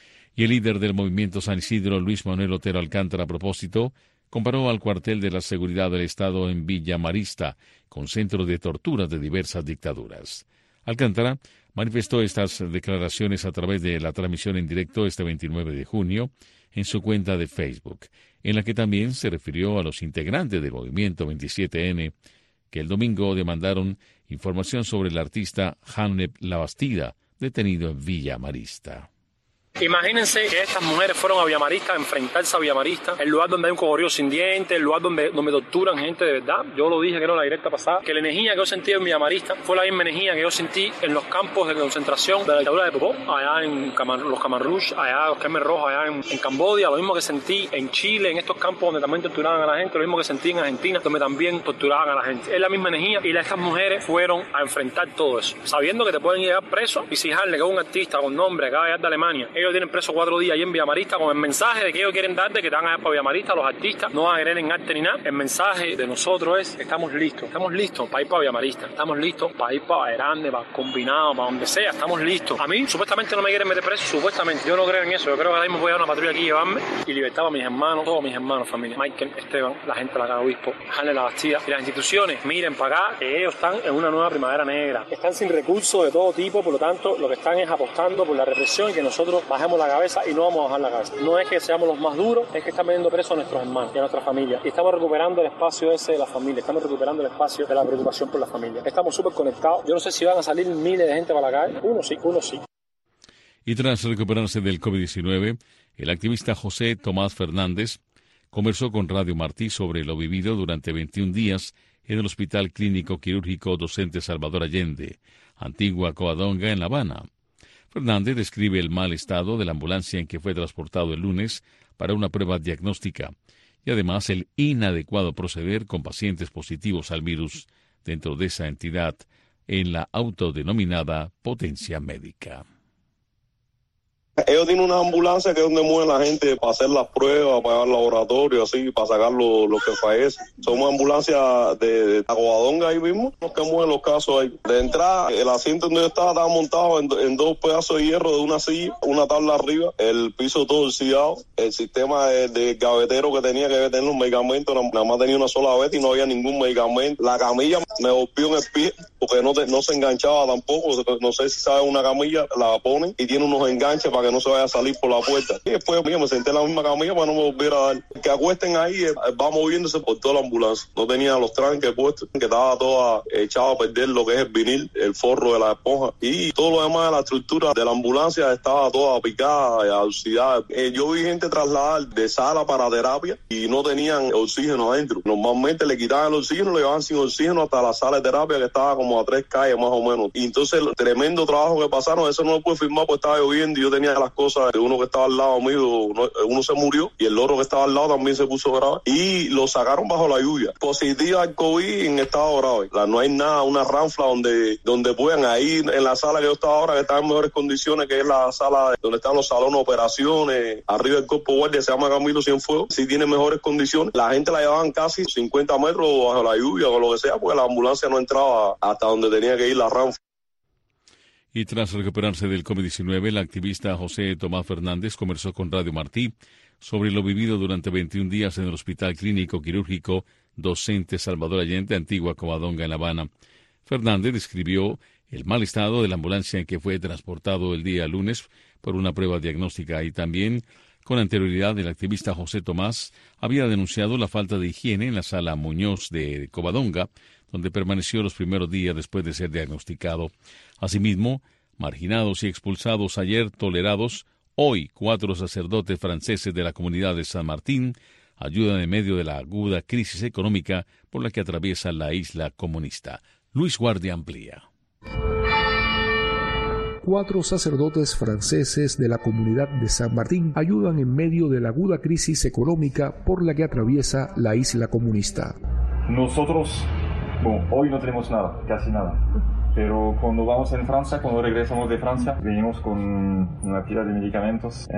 Y el líder del movimiento San Isidro, Luis Manuel Otero Alcántara, a propósito, comparó al cuartel de la seguridad del Estado en Villa Marista con centro de torturas de diversas dictaduras. Alcántara manifestó estas declaraciones a través de la transmisión en directo este 29 de junio en su cuenta de Facebook, en la que también se refirió a los integrantes del movimiento 27N que el domingo demandaron información sobre el artista Hanep Labastida, detenido en Villa Marista. Imagínense que estas mujeres fueron a Villamarista a enfrentarse a Villamarista, el lugar donde hay un cogorrillo sin dientes, el lugar donde torturan gente de verdad. Yo lo dije, que no, la directa pasada, que la energía que yo sentí en Villamarista fue la misma energía que yo sentí en los campos de concentración de la dictadura de Pol Pot, allá en los Khmer Rouge, allá los Khmer Rojos, allá en Camboya, lo mismo que sentí en Chile, en estos campos donde también torturaban a la gente, lo mismo que sentí en Argentina, donde también torturaban a la gente. Es la misma energía y estas mujeres fueron a enfrentar todo eso, sabiendo que te pueden llegar preso y si Harle, que es un artista con nombre, acaba de llegar de Alemania, ellos tienen preso 4 días ahí en Villamarista con el mensaje de que ellos quieren darte, que te van a ir para Villamarista, los artistas no van a querer en arte ni nada. El mensaje de nosotros es: estamos listos para ir para Villamarista, estamos listos para ir para Grande, para Combinado, para donde sea, estamos listos. A mí supuestamente no me quieren meter preso, supuestamente, yo no creo en eso, yo creo que ahora mismo voy a dar una patrulla aquí y llevarme y libertad para mis hermanos, todos mis hermanos, familia, Michael, Esteban, la gente de la Cara Obispo, Hanle Labastida y las instituciones. Miren para acá, que ellos están en una nueva primavera negra, están sin recursos de todo tipo, por lo tanto lo que están es apostando por la represión y que nosotros bajemos la cabeza y no vamos a bajar la cabeza. No es que seamos los más duros, es que están metiendo presos a nuestros hermanos y a nuestra familia. Y estamos recuperando el espacio ese de la familia, estamos recuperando el espacio de la preocupación por la familia. Estamos súper conectados. Yo no sé si van a salir miles de gente para la calle. Uno sí. Y tras recuperarse del COVID-19, el activista José Tomás Fernández conversó con Radio Martí sobre lo vivido durante 21 días en el Hospital Clínico Quirúrgico Docente Salvador Allende, Antigua Covadonga, en La Habana. Fernández describe el mal estado de la ambulancia en que fue transportado el lunes para una prueba diagnóstica y además el inadecuado proceder con pacientes positivos al virus dentro de esa entidad en la autodenominada Potencia Médica. Ellos tienen una ambulancia que es donde mueven la gente para hacer las pruebas, para ir al laboratorio, así, para sacar lo que fallece. Somos ambulancia de Covadonga ahí mismo, los que mueven los casos ahí. De entrada, el asiento donde yo estaba montado en 2 pedazos de hierro de una silla, una tabla arriba, el piso todo oxidado, el sistema de gavetero que tenía que tener los medicamentos, nada más tenía una sola vez y no había ningún medicamento. La camilla me golpeó en el pie porque no se enganchaba tampoco. No sé si sabes, una camilla la ponen y tiene unos enganches para que no se vaya a salir por la puerta. Y después me senté en la misma camilla para no me volviera a dar. Que acuesten ahí, va moviéndose por toda la ambulancia. No tenía los tranques puestos, que estaba toda echada a perder lo que es el vinil, el forro de la esponja. Y todo lo demás de la estructura de la ambulancia estaba toda picada, oxidada. Yo vi gente trasladar de sala para terapia y no tenían oxígeno adentro. Normalmente le quitaban el oxígeno, le llevaban sin oxígeno hasta la sala de terapia, que estaba como a 3 calles más o menos. Y entonces el tremendo trabajo que pasaron, eso no lo pude firmar porque estaba lloviendo y yo tenía las cosas de uno que estaba al lado mío, uno se murió y el otro que estaba al lado también se puso grave y lo sacaron bajo la lluvia. Positiva al COVID en estado grave. No hay nada, una ranfla donde puedan, ahí en la sala que yo estaba ahora, que está en mejores condiciones, que es la sala donde están los salones de operaciones, arriba del cuerpo guardia, se llama Camilo Cienfuegos, sí tiene mejores condiciones. La gente la llevaban casi 50 metros bajo la lluvia o lo que sea, porque la ambulancia no entraba hasta donde tenía que ir la ranfla. Y tras recuperarse del COVID-19, la activista José Tomás Fernández conversó con Radio Martí sobre lo vivido durante 21 días en el Hospital Clínico Quirúrgico Docente Salvador Allende, Antigua Covadonga, en La Habana. Fernández describió el mal estado de la ambulancia en que fue transportado el día lunes por una prueba diagnóstica y también, con anterioridad, el activista José Tomás había denunciado la falta de higiene en la sala Muñoz de Covadonga, donde permaneció los primeros días después de ser diagnosticado. Asimismo, marginados y expulsados ayer, tolerados hoy 4 sacerdotes franceses de la comunidad de San Martín ayudan en medio de la aguda crisis económica por la que atraviesa la isla comunista. Luis Guardia amplía. 4 sacerdotes franceses de la comunidad de San Martín ayudan en medio de la aguda crisis económica por la que atraviesa la isla comunista. Nosotros, hoy no tenemos nada, casi nada. Pero cuando vamos en Francia, cuando regresamos de Francia, venimos con una pila de medicamentos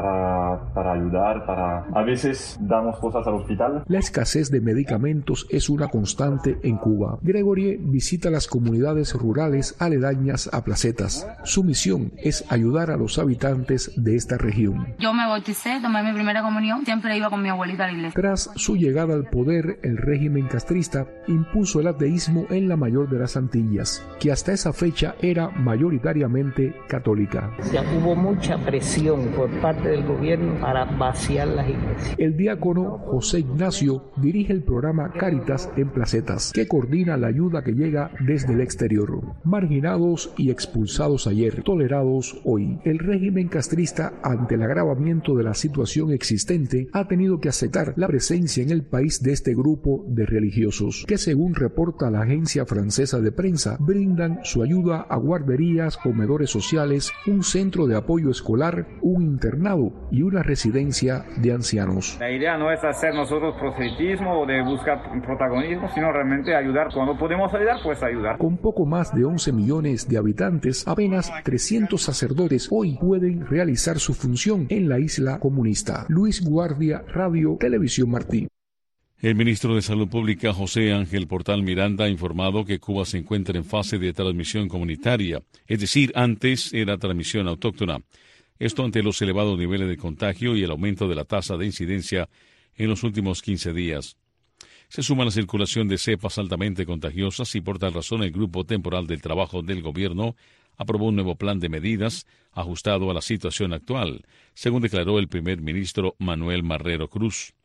para ayudar, a veces damos cosas al hospital. La escasez de medicamentos es una constante en Cuba. Gregory visita las comunidades rurales aledañas a Placetas. Su misión es ayudar a los habitantes de esta región. Yo me bauticé, tomé mi primera comunión, siempre iba con mi abuelita a la iglesia. Tras su llegada al poder, el régimen castrista impuso el ateísmo en la mayor de las Antillas, que hasta esa fecha era mayoritariamente católica. Hubo mucha presión por parte del gobierno para vaciar las iglesias. El diácono José Ignacio dirige el programa Cáritas en Placetas, que coordina la ayuda que llega desde el exterior. Marginados y expulsados ayer, tolerados hoy. El régimen castrista, ante el agravamiento de la situación existente, ha tenido que aceptar la presencia en el país de este grupo de religiosos, que según reporta la agencia francesa de prensa, brindan su ayuda a guarderías, comedores sociales, un centro de apoyo escolar, un internado y una residencia de ancianos. La idea no es hacer nosotros proselitismo o de buscar protagonismo, sino realmente ayudar. Cuando podemos ayudar, pues ayudar. Con poco más de 11 millones de habitantes, apenas 300 sacerdotes hoy pueden realizar su función en la isla comunista. Luis Guardia, Radio Televisión Martí. El ministro de Salud Pública, José Ángel Portal Miranda, ha informado que Cuba se encuentra en fase de transmisión comunitaria, es decir, antes era transmisión autóctona. Esto ante los elevados niveles de contagio y el aumento de la tasa de incidencia en los últimos 15 días. Se suma la circulación de cepas altamente contagiosas y por tal razón el Grupo Temporal del Trabajo del Gobierno aprobó un nuevo plan de medidas ajustado a la situación actual, según declaró el primer ministro Manuel Marrero Cruz.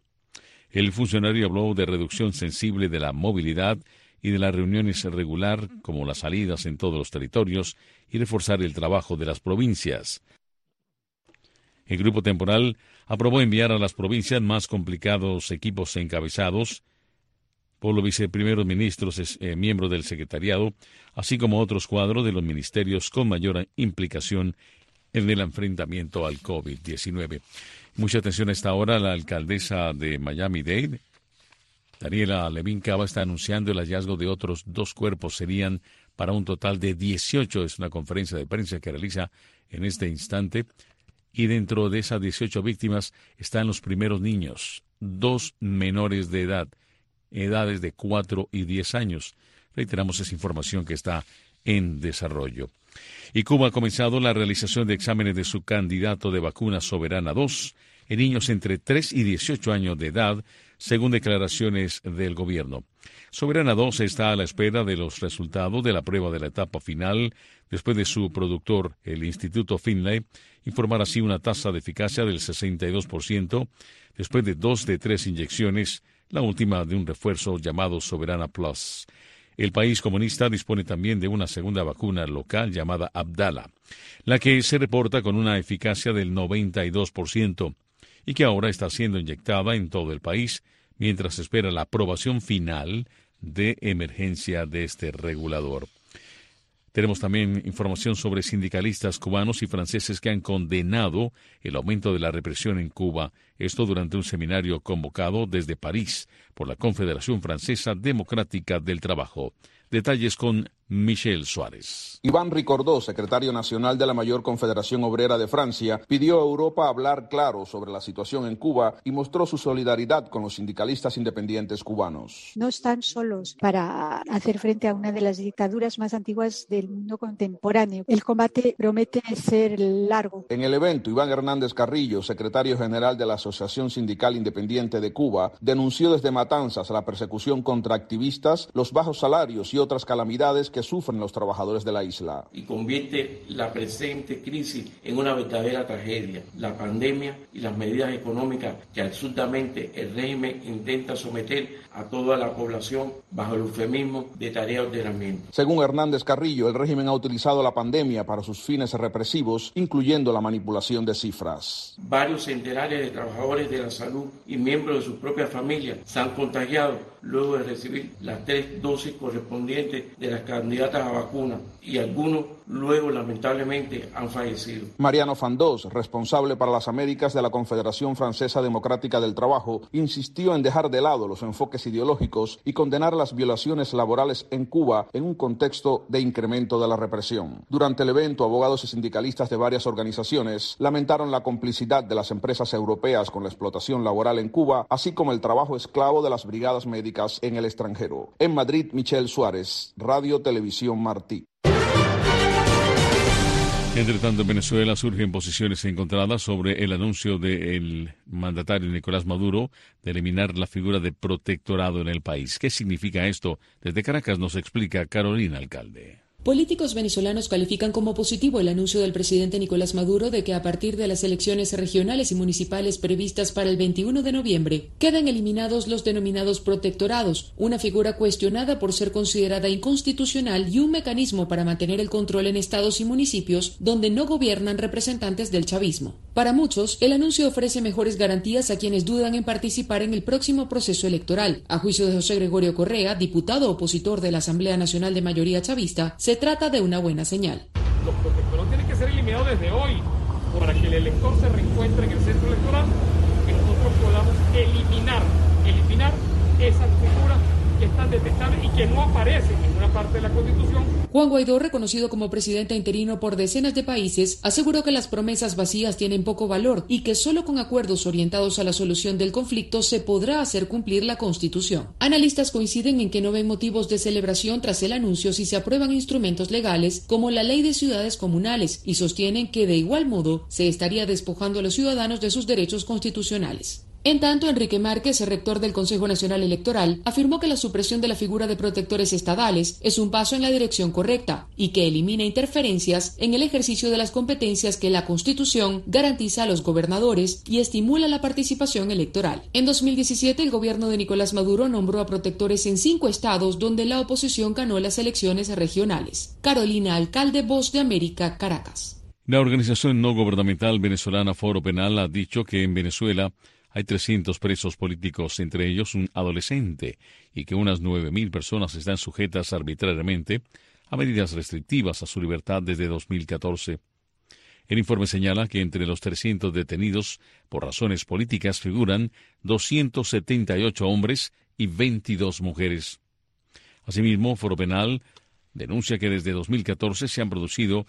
El funcionario habló de reducción sensible de la movilidad y de las reuniones regular, como las salidas en todos los territorios, y reforzar el trabajo de las provincias. El Grupo Temporal aprobó enviar a las provincias más complicados equipos encabezados por los viceprimeros ministros, miembros del secretariado, así como otros cuadros de los ministerios con mayor implicación en el enfrentamiento al COVID-19. Mucha atención a esta hora. La alcaldesa de Miami-Dade, Daniela Levin Cava, está anunciando el hallazgo de otros 2 cuerpos. Serían para un total de 18. Es una conferencia de prensa que realiza en este instante. Y dentro de esas 18 víctimas están los primeros niños, 2 menores de edad, edades de 4 y 10 años. Reiteramos esa información que está en desarrollo. Y Cuba ha comenzado la realización de exámenes de su candidato de vacuna Soberana 2 en niños entre 3 y 18 años de edad, según declaraciones del gobierno. Soberana 2 está a la espera de los resultados de la prueba de la etapa final, después de su productor, el Instituto Finlay, informar así una tasa de eficacia del 62%, después de 2 de 3 inyecciones, la última de un refuerzo llamado Soberana Plus. El país comunista dispone también de una segunda vacuna local llamada Abdala, la que se reporta con una eficacia del 92% y que ahora está siendo inyectada en todo el país mientras se espera la aprobación final de emergencia de este regulador. Tenemos también información sobre sindicalistas cubanos y franceses que han condenado el aumento de la represión en Cuba Esto durante un seminario convocado desde París por la Confederación Francesa Democrática del Trabajo. Detalles con Michel Suárez. Iván Ricordó, secretario nacional de la mayor confederación obrera de Francia, pidió a Europa hablar claro sobre la situación en Cuba y mostró su solidaridad con los sindicalistas independientes cubanos. No están solos para hacer frente a una de las dictaduras más antiguas del mundo contemporáneo. El combate promete ser largo. En el evento, Iván Hernández Carrillo, secretario general de la Asociación Sindical Independiente de Cuba, denunció desde Matanzas la persecución contra activistas, los bajos salarios y otras calamidades que sufren los trabajadores de la isla. Y convierte la presente crisis en una verdadera tragedia. La pandemia y las medidas económicas que absurdamente el régimen intenta someter a toda la población bajo el eufemismo de tarea de ordenamiento. Según Hernández Carrillo, el régimen ha utilizado la pandemia para sus fines represivos, incluyendo la manipulación de cifras. Varios centenares de trabajadores de la salud y miembros de sus propias familias se han contagiado luego de recibir las 3 dosis correspondientes de las candidatas a vacuna y algunos luego lamentablemente han fallecido. Mariano Fandós, responsable para las Américas de la Confederación Francesa Democrática del Trabajo, insistió en dejar de lado los enfoques ideológicos y condenar las violaciones laborales en Cuba en un contexto de incremento de la represión. Durante el evento, abogados y sindicalistas de varias organizaciones lamentaron la complicidad de las empresas europeas con la explotación laboral en Cuba, así como el trabajo esclavo de las brigadas médicas en el extranjero. En Madrid, Michel Suárez, Radio Televisión Martí. Entre tanto, en Venezuela surgen posiciones encontradas sobre el anuncio del mandatario Nicolás Maduro de eliminar la figura de protectorado en el país. ¿Qué significa esto? Desde Caracas nos explica Carolina Alcalde. Políticos venezolanos califican como positivo el anuncio del presidente Nicolás Maduro de que a partir de las elecciones regionales y municipales previstas para el 21 de noviembre quedan eliminados los denominados protectorados, una figura cuestionada por ser considerada inconstitucional y un mecanismo para mantener el control en estados y municipios donde no gobiernan representantes del chavismo. Para muchos, el anuncio ofrece mejores garantías a quienes dudan en participar en el próximo proceso electoral. A juicio de José Gregorio Correa, diputado opositor de la Asamblea Nacional de Mayoría Chavista, se trata de una buena señal. Los protectorados tienen que ser eliminados desde hoy para que el elector se reencuentre en el centro electoral, que nosotros podamos eliminar esas figuras que están detectables y que no aparecen en ninguna parte de la Constitución. Juan Guaidó, reconocido como presidente interino por decenas de países, aseguró que las promesas vacías tienen poco valor y que solo con acuerdos orientados a la solución del conflicto se podrá hacer cumplir la Constitución. Analistas coinciden en que no ven motivos de celebración tras el anuncio si se aprueban instrumentos legales como la Ley de Ciudades Comunales y sostienen que de igual modo se estaría despojando a los ciudadanos de sus derechos constitucionales. En tanto, Enrique Márquez, rector del Consejo Nacional Electoral, afirmó que la supresión de la figura de protectores estadales es un paso en la dirección correcta y que elimina interferencias en el ejercicio de las competencias que la Constitución garantiza a los gobernadores y estimula la participación electoral. En 2017, el gobierno de Nicolás Maduro nombró a protectores en 5 estados donde la oposición ganó las elecciones regionales. Carolina Alcalde, Voz de América, Caracas. La organización no gubernamental venezolana Foro Penal ha dicho que en Venezuela hay 300 presos políticos, entre ellos un adolescente, y que unas 9.000 personas están sujetas arbitrariamente a medidas restrictivas a su libertad desde 2014. El informe señala que entre los 300 detenidos por razones políticas figuran 278 hombres y 22 mujeres. Asimismo, Foro Penal denuncia que desde 2014 se han producido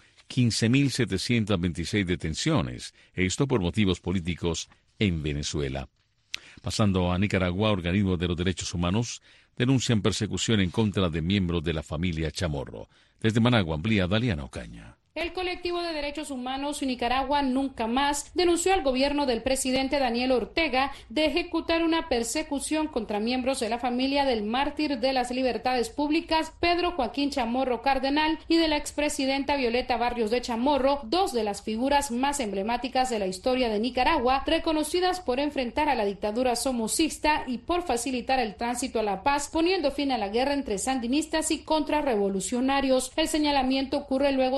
15.726 detenciones, esto por motivos políticos en Venezuela. Pasando a Nicaragua, organismos de los derechos humanos denuncian persecución en contra de miembros de la familia Chamorro. Desde Managua amplía Daliana Ocaña. El colectivo de derechos humanos Nicaragua Nunca Más denunció al gobierno del presidente Daniel Ortega de ejecutar una persecución contra miembros de la familia del mártir de las libertades públicas Pedro Joaquín Chamorro Cardenal y de la expresidenta Violeta Barrios de Chamorro, 2 de las figuras más emblemáticas de la historia de Nicaragua, reconocidas por enfrentar a la dictadura somocista y por facilitar el tránsito a la paz, poniendo fin a la guerra entre sandinistas y contrarrevolucionarios. El señalamiento ocurre luego del arresto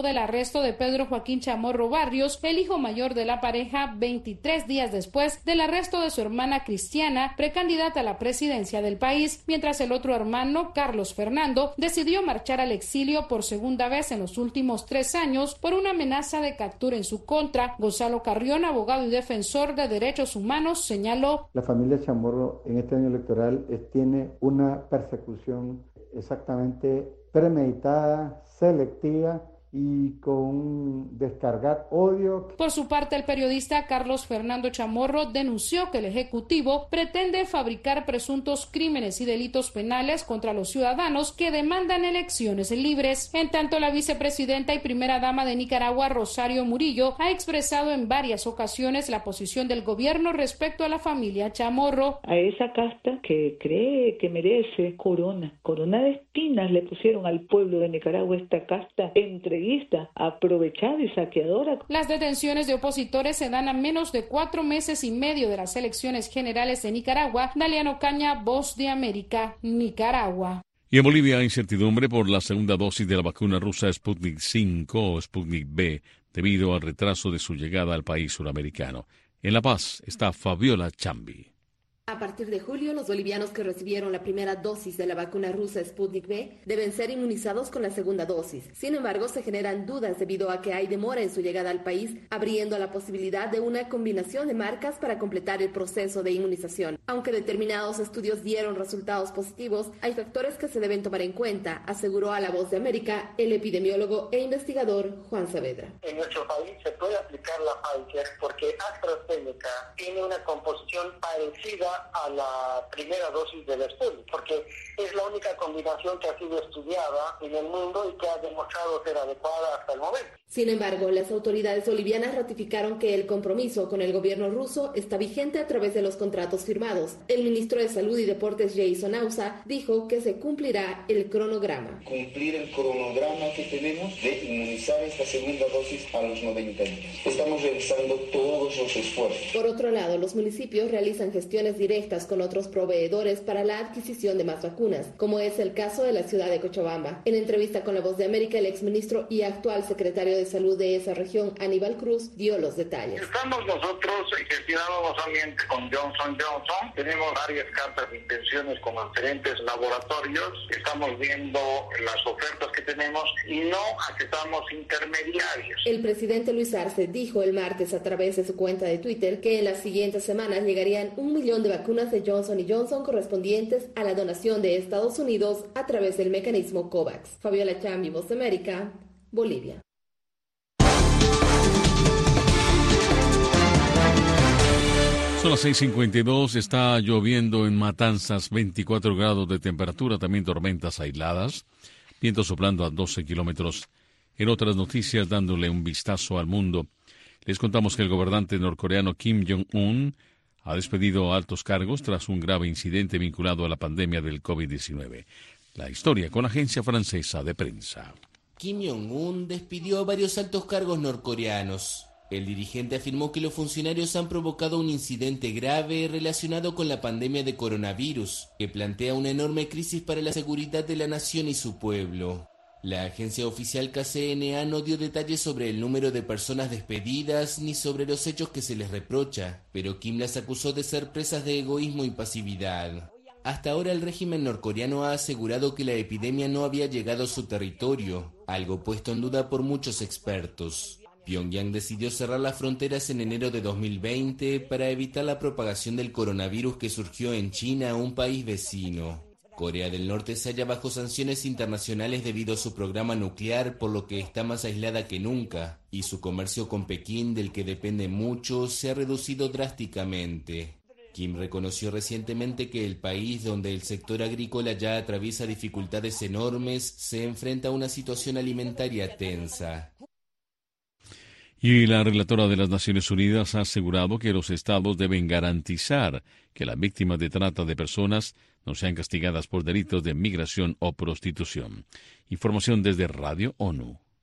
arresto de Pedro Joaquín Chamorro Barrios, el hijo mayor de la pareja, 23 días después del arresto de su hermana Cristiana, precandidata a la presidencia del país, mientras el otro hermano, Carlos Fernando, decidió marchar al exilio por segunda vez en los últimos 3 años por una amenaza de captura en su contra. Gonzalo Carrión, abogado y defensor de derechos humanos, señaló: la familia Chamorro en este año electoral tiene una persecución exactamente premeditada, selectiva y con descargar odio. Por su parte, el periodista Carlos Fernando Chamorro denunció que el Ejecutivo pretende fabricar presuntos crímenes y delitos penales contra los ciudadanos que demandan elecciones libres. En tanto, la vicepresidenta y primera dama de Nicaragua, Rosario Murillo, ha expresado en varias ocasiones la posición del gobierno respecto a la familia Chamorro. A esa casta que cree que merece corona de espinas le pusieron al pueblo de Nicaragua, esta casta entreguista, aprovechada y saqueadora. Las detenciones de opositores se dan a menos de 4 meses y medio de las elecciones generales de Nicaragua. Daliano Caña, Voz de América, Nicaragua. Y en Bolivia hay incertidumbre por la segunda dosis de la vacuna rusa Sputnik 5 o Sputnik V, debido al retraso de su llegada al país suramericano. En La Paz está Fabiola Chambi. A partir de julio, los bolivianos que recibieron la primera dosis de la vacuna rusa Sputnik V deben ser inmunizados con la segunda dosis. Sin embargo, se generan dudas debido a que hay demora en su llegada al país, abriendo la posibilidad de una combinación de marcas para completar el proceso de inmunización. Aunque determinados estudios dieron resultados positivos, hay factores que se deben tomar en cuenta, aseguró a La Voz de América el epidemiólogo e investigador Juan Saavedra. En nuestro país se puede aplicar la Pfizer porque AstraZeneca tiene una composición parecida a la primera dosis del Sputnik, porque es la única combinación que ha sido estudiada en el mundo y que ha demostrado ser adecuada hasta el momento. Sin embargo, las autoridades bolivianas ratificaron que el compromiso con el gobierno ruso está vigente a través de los contratos firmados. El ministro de Salud y Deportes, Jason Ausa, dijo que se cumplirá el cronograma. Cumplir el cronograma que tenemos de inmunizar esta segunda dosis a los 90 días. Estamos realizando todos los esfuerzos. Por otro lado, los municipios realizan gestiones directas con otros proveedores para la adquisición de más vacunas, como es el caso de la ciudad de Cochabamba. En entrevista con La Voz de América, el exministro y actual secretario de Salud de esa región, Aníbal Cruz, dio los detalles. Estamos nosotros gestionando no solamente con Johnson & Johnson, tenemos varias cartas de intenciones con diferentes laboratorios, estamos viendo las ofertas que tenemos y no aceptamos intermediarios. El presidente Luis Arce dijo el martes a través de su cuenta de Twitter que en las siguientes semanas llegarían 1 millón de vacunas de Johnson & Johnson correspondientes a la donación de Estados Unidos a través del mecanismo COVAX. Fabiola Chambi, Voz de América, Bolivia. Son las 6:52, está lloviendo en Matanzas, 24 grados de temperatura, también tormentas aisladas, viento soplando a 12 kilómetros. En otras noticias, dándole un vistazo al mundo, les contamos que el gobernante norcoreano Kim Jong-un ha despedido altos cargos tras un grave incidente vinculado a la pandemia del COVID-19. La historia con la agencia francesa de prensa. Kim Jong-un despidió a varios altos cargos norcoreanos. El dirigente afirmó que los funcionarios han provocado un incidente grave relacionado con la pandemia de coronavirus, que plantea una enorme crisis para la seguridad de la nación y su pueblo. La agencia oficial KCNA no dio detalles sobre el número de personas despedidas ni sobre los hechos que se les reprocha, pero Kim las acusó de ser presas de egoísmo y pasividad. Hasta ahora el régimen norcoreano ha asegurado que la epidemia no había llegado a su territorio, algo puesto en duda por muchos expertos. Pyongyang decidió cerrar las fronteras en enero de 2020 para evitar la propagación del coronavirus que surgió en China, un país vecino. Corea del Norte se halla bajo sanciones internacionales debido a su programa nuclear, por lo que está más aislada que nunca, y su comercio con Pekín, del que depende mucho, se ha reducido drásticamente. Kim reconoció recientemente que el país, donde el sector agrícola ya atraviesa dificultades enormes, se enfrenta a una situación alimentaria tensa. Y la relatora de las Naciones Unidas ha asegurado que los estados deben garantizar que las víctimas de trata de personas no sean castigadas por delitos de migración o prostitución. Información desde Radio ONU.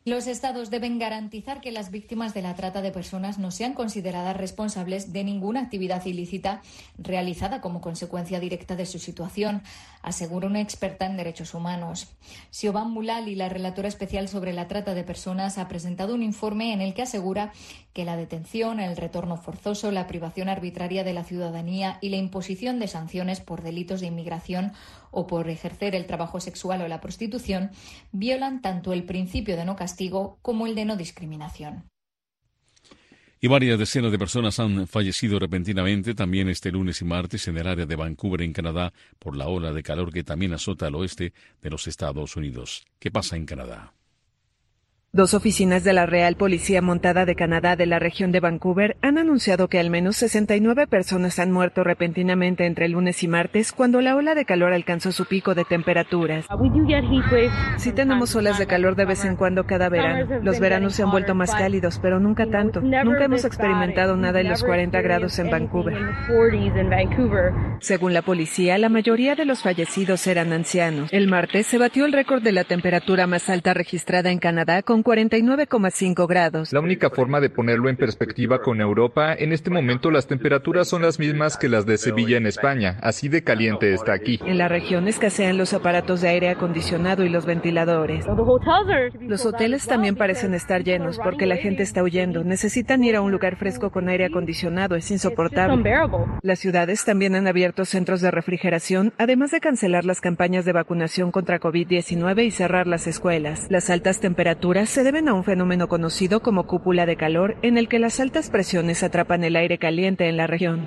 Los estados deben garantizar que las víctimas de la trata de personas no sean consideradas responsables de ninguna actividad ilícita realizada como consecuencia directa de su situación, asegura una experta en derechos humanos. Siobhan Mulally, la relatora especial sobre la trata de personas, ha presentado un informe en el que asegura que la detención, el retorno forzoso, la privación arbitraria de la ciudadanía y la imposición de sanciones por delitos de inmigración o por ejercer el trabajo sexual o la prostitución violan tanto el principio de no castigo como el de no discriminación. Y varias decenas de personas han fallecido repentinamente también este lunes y martes en el área de Vancouver, en Canadá, por la ola de calor que también azota al oeste de los Estados Unidos. ¿Qué pasa en Canadá? 2 oficinas de la Real Policía Montada de Canadá de la región de Vancouver han anunciado que al menos 69 personas han muerto repentinamente entre el lunes y martes cuando la ola de calor alcanzó su pico de temperaturas. Sí tenemos olas de calor de vez en cuando cada verano. Los veranos se han vuelto más cálidos, pero nunca tanto. Nunca hemos experimentado nada en los 40 grados en Vancouver. Según la policía, la mayoría de los fallecidos eran ancianos. El martes se batió el récord de la temperatura más alta registrada en Canadá con 49,5 grados. La única forma de ponerlo en perspectiva con Europa, en este momento las temperaturas son las mismas que las de Sevilla en España, así de caliente está aquí. En la región escasean los aparatos de aire acondicionado y los ventiladores. Los hoteles también parecen estar llenos porque la gente está huyendo. Necesitan ir a un lugar fresco con aire acondicionado, es insoportable. Las ciudades también han abierto centros de refrigeración, además de cancelar las campañas de vacunación contra COVID-19 y cerrar las escuelas. Las altas temperaturas se deben a un fenómeno conocido como cúpula de calor, en el que las altas presiones atrapan el aire caliente en la región.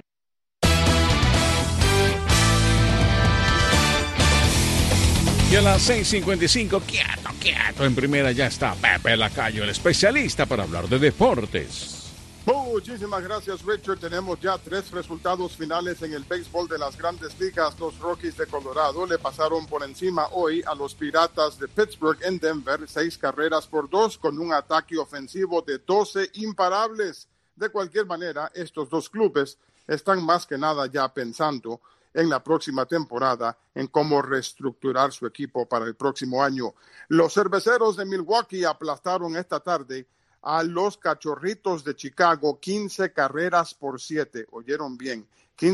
Y a las 6:55, quieto, en primera ya está Pepe Lacayo, el especialista para hablar de deportes. Muchísimas gracias, Richard. Tenemos ya 3 resultados finales en el béisbol de las Grandes Ligas. Los Rockies de Colorado le pasaron por encima hoy a los Piratas de Pittsburgh en Denver, 6-2 con un ataque ofensivo de 12 imparables. De cualquier manera, estos 2 clubes están más que nada ya pensando en la próxima temporada, en cómo reestructurar su equipo para el próximo año. Los Cerveceros de Milwaukee aplastaron esta tarde a los Cachorritos de Chicago, 15-7. Oyeron bien,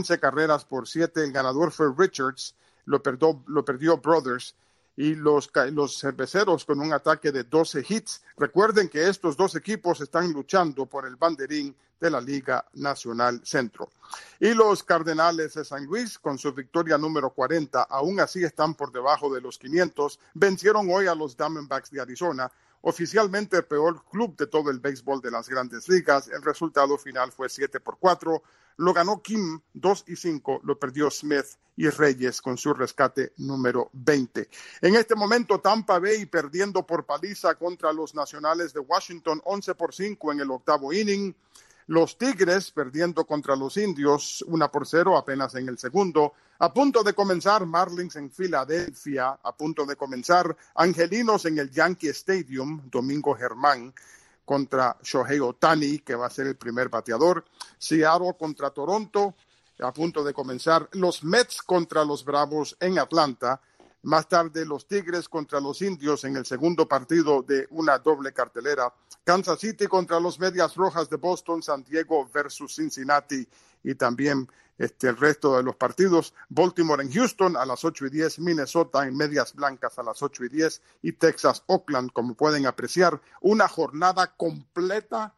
15-7. El ganador fue Richards, lo perdió Brothers. Y los Cerveceros con un ataque de 12 hits. Recuerden que estos 2 equipos están luchando por el banderín de la Liga Nacional Centro. Y los Cardenales de San Luis, con su victoria número 40, aún así están por debajo de los 500. Vencieron hoy a los Diamondbacks de Arizona, oficialmente el peor club de todo el béisbol de las Grandes Ligas. El resultado final fue 7-4. Lo ganó Kim 2-5, lo perdió Smith y Reyes con su rescate número 20. En este momento Tampa Bay perdiendo por paliza contra los Nacionales de Washington 11-5 en el 8º inning. Los Tigres perdiendo contra los Indios 1-0 apenas en el segundo. A punto de comenzar Marlins en Filadelfia, a punto de comenzar Angelinos en el Yankee Stadium, Domingo Germán contra Shohei Ohtani, que va a ser el primer bateador. Seattle contra Toronto, a punto de comenzar. Los Mets contra los Bravos en Atlanta. Más tarde, los Tigres contra los Indios en el segundo partido de una doble cartelera. Kansas City contra los Medias Rojas de Boston, San Diego versus Cincinnati. Y también el resto de los partidos. Baltimore en Houston a las 8:10, Minnesota en Medias Blancas a las 8:10 y Texas, Oakland, como pueden apreciar. Una jornada completa,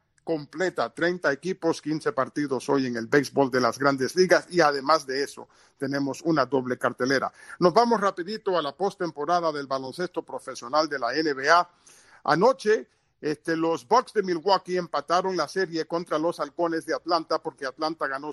30 equipos, 15 partidos hoy en el béisbol de las Grandes Ligas y además de eso tenemos una doble cartelera. Nos vamos rapidito a la postemporada del baloncesto profesional de la NBA. Anoche los Bucks de Milwaukee empataron la serie contra los Halcones de Atlanta porque Atlanta ganó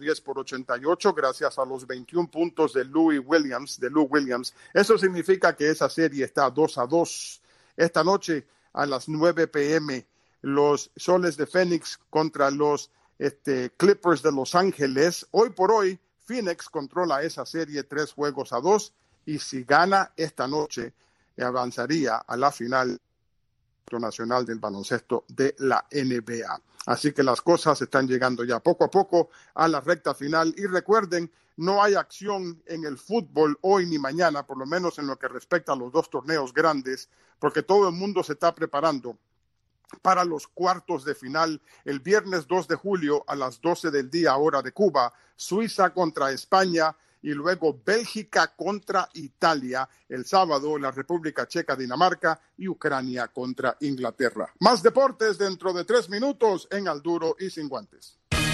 110-88 gracias a los 21 puntos de Lou Williams. Eso significa que esa serie está 2-2. Esta noche a las 9 p.m. los Soles de Phoenix contra los Clippers de Los Ángeles. Hoy por hoy, Phoenix controla esa serie 3-2 y si gana esta noche, avanzaría a la final Nacional del Baloncesto de la NBA. Así que las cosas están llegando ya poco a poco a la recta final. Y recuerden, no hay acción en el fútbol hoy ni mañana, por lo menos en lo que respecta a los dos torneos grandes, porque todo el mundo se está preparando para los cuartos de final el viernes 2 de julio a las 12 del día, hora de Cuba, Suiza contra España y luego Bélgica contra Italia. El sábado, la República Checa, Dinamarca y Ucrania contra Inglaterra. Más deportes dentro de 3 minutos en Al Duro y Sin Guantes.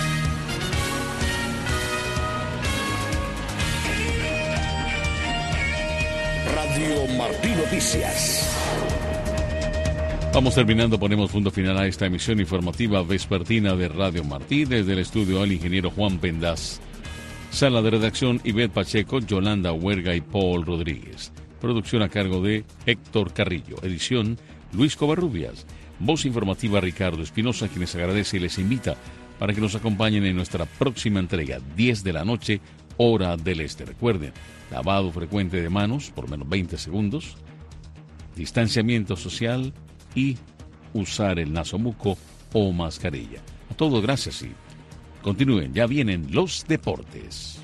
Radio Martí Noticias. Vamos terminando, ponemos punto final a esta emisión informativa vespertina de Radio Martí. Desde el estudio al ingeniero Juan Pendaz. Sala de redacción Ivette Pacheco, Yolanda Huerga y Paul Rodríguez. Producción a cargo de Héctor Carrillo. Edición Luis Covarrubias. Voz informativa Ricardo Espinosa, quienes agradece y les invita para que nos acompañen en nuestra próxima entrega, 10 de la noche, hora del este. Recuerden, lavado frecuente de manos por menos 20 segundos, distanciamiento social y usar el nasobuco o mascarilla. A todos gracias y continúen, ya vienen los deportes.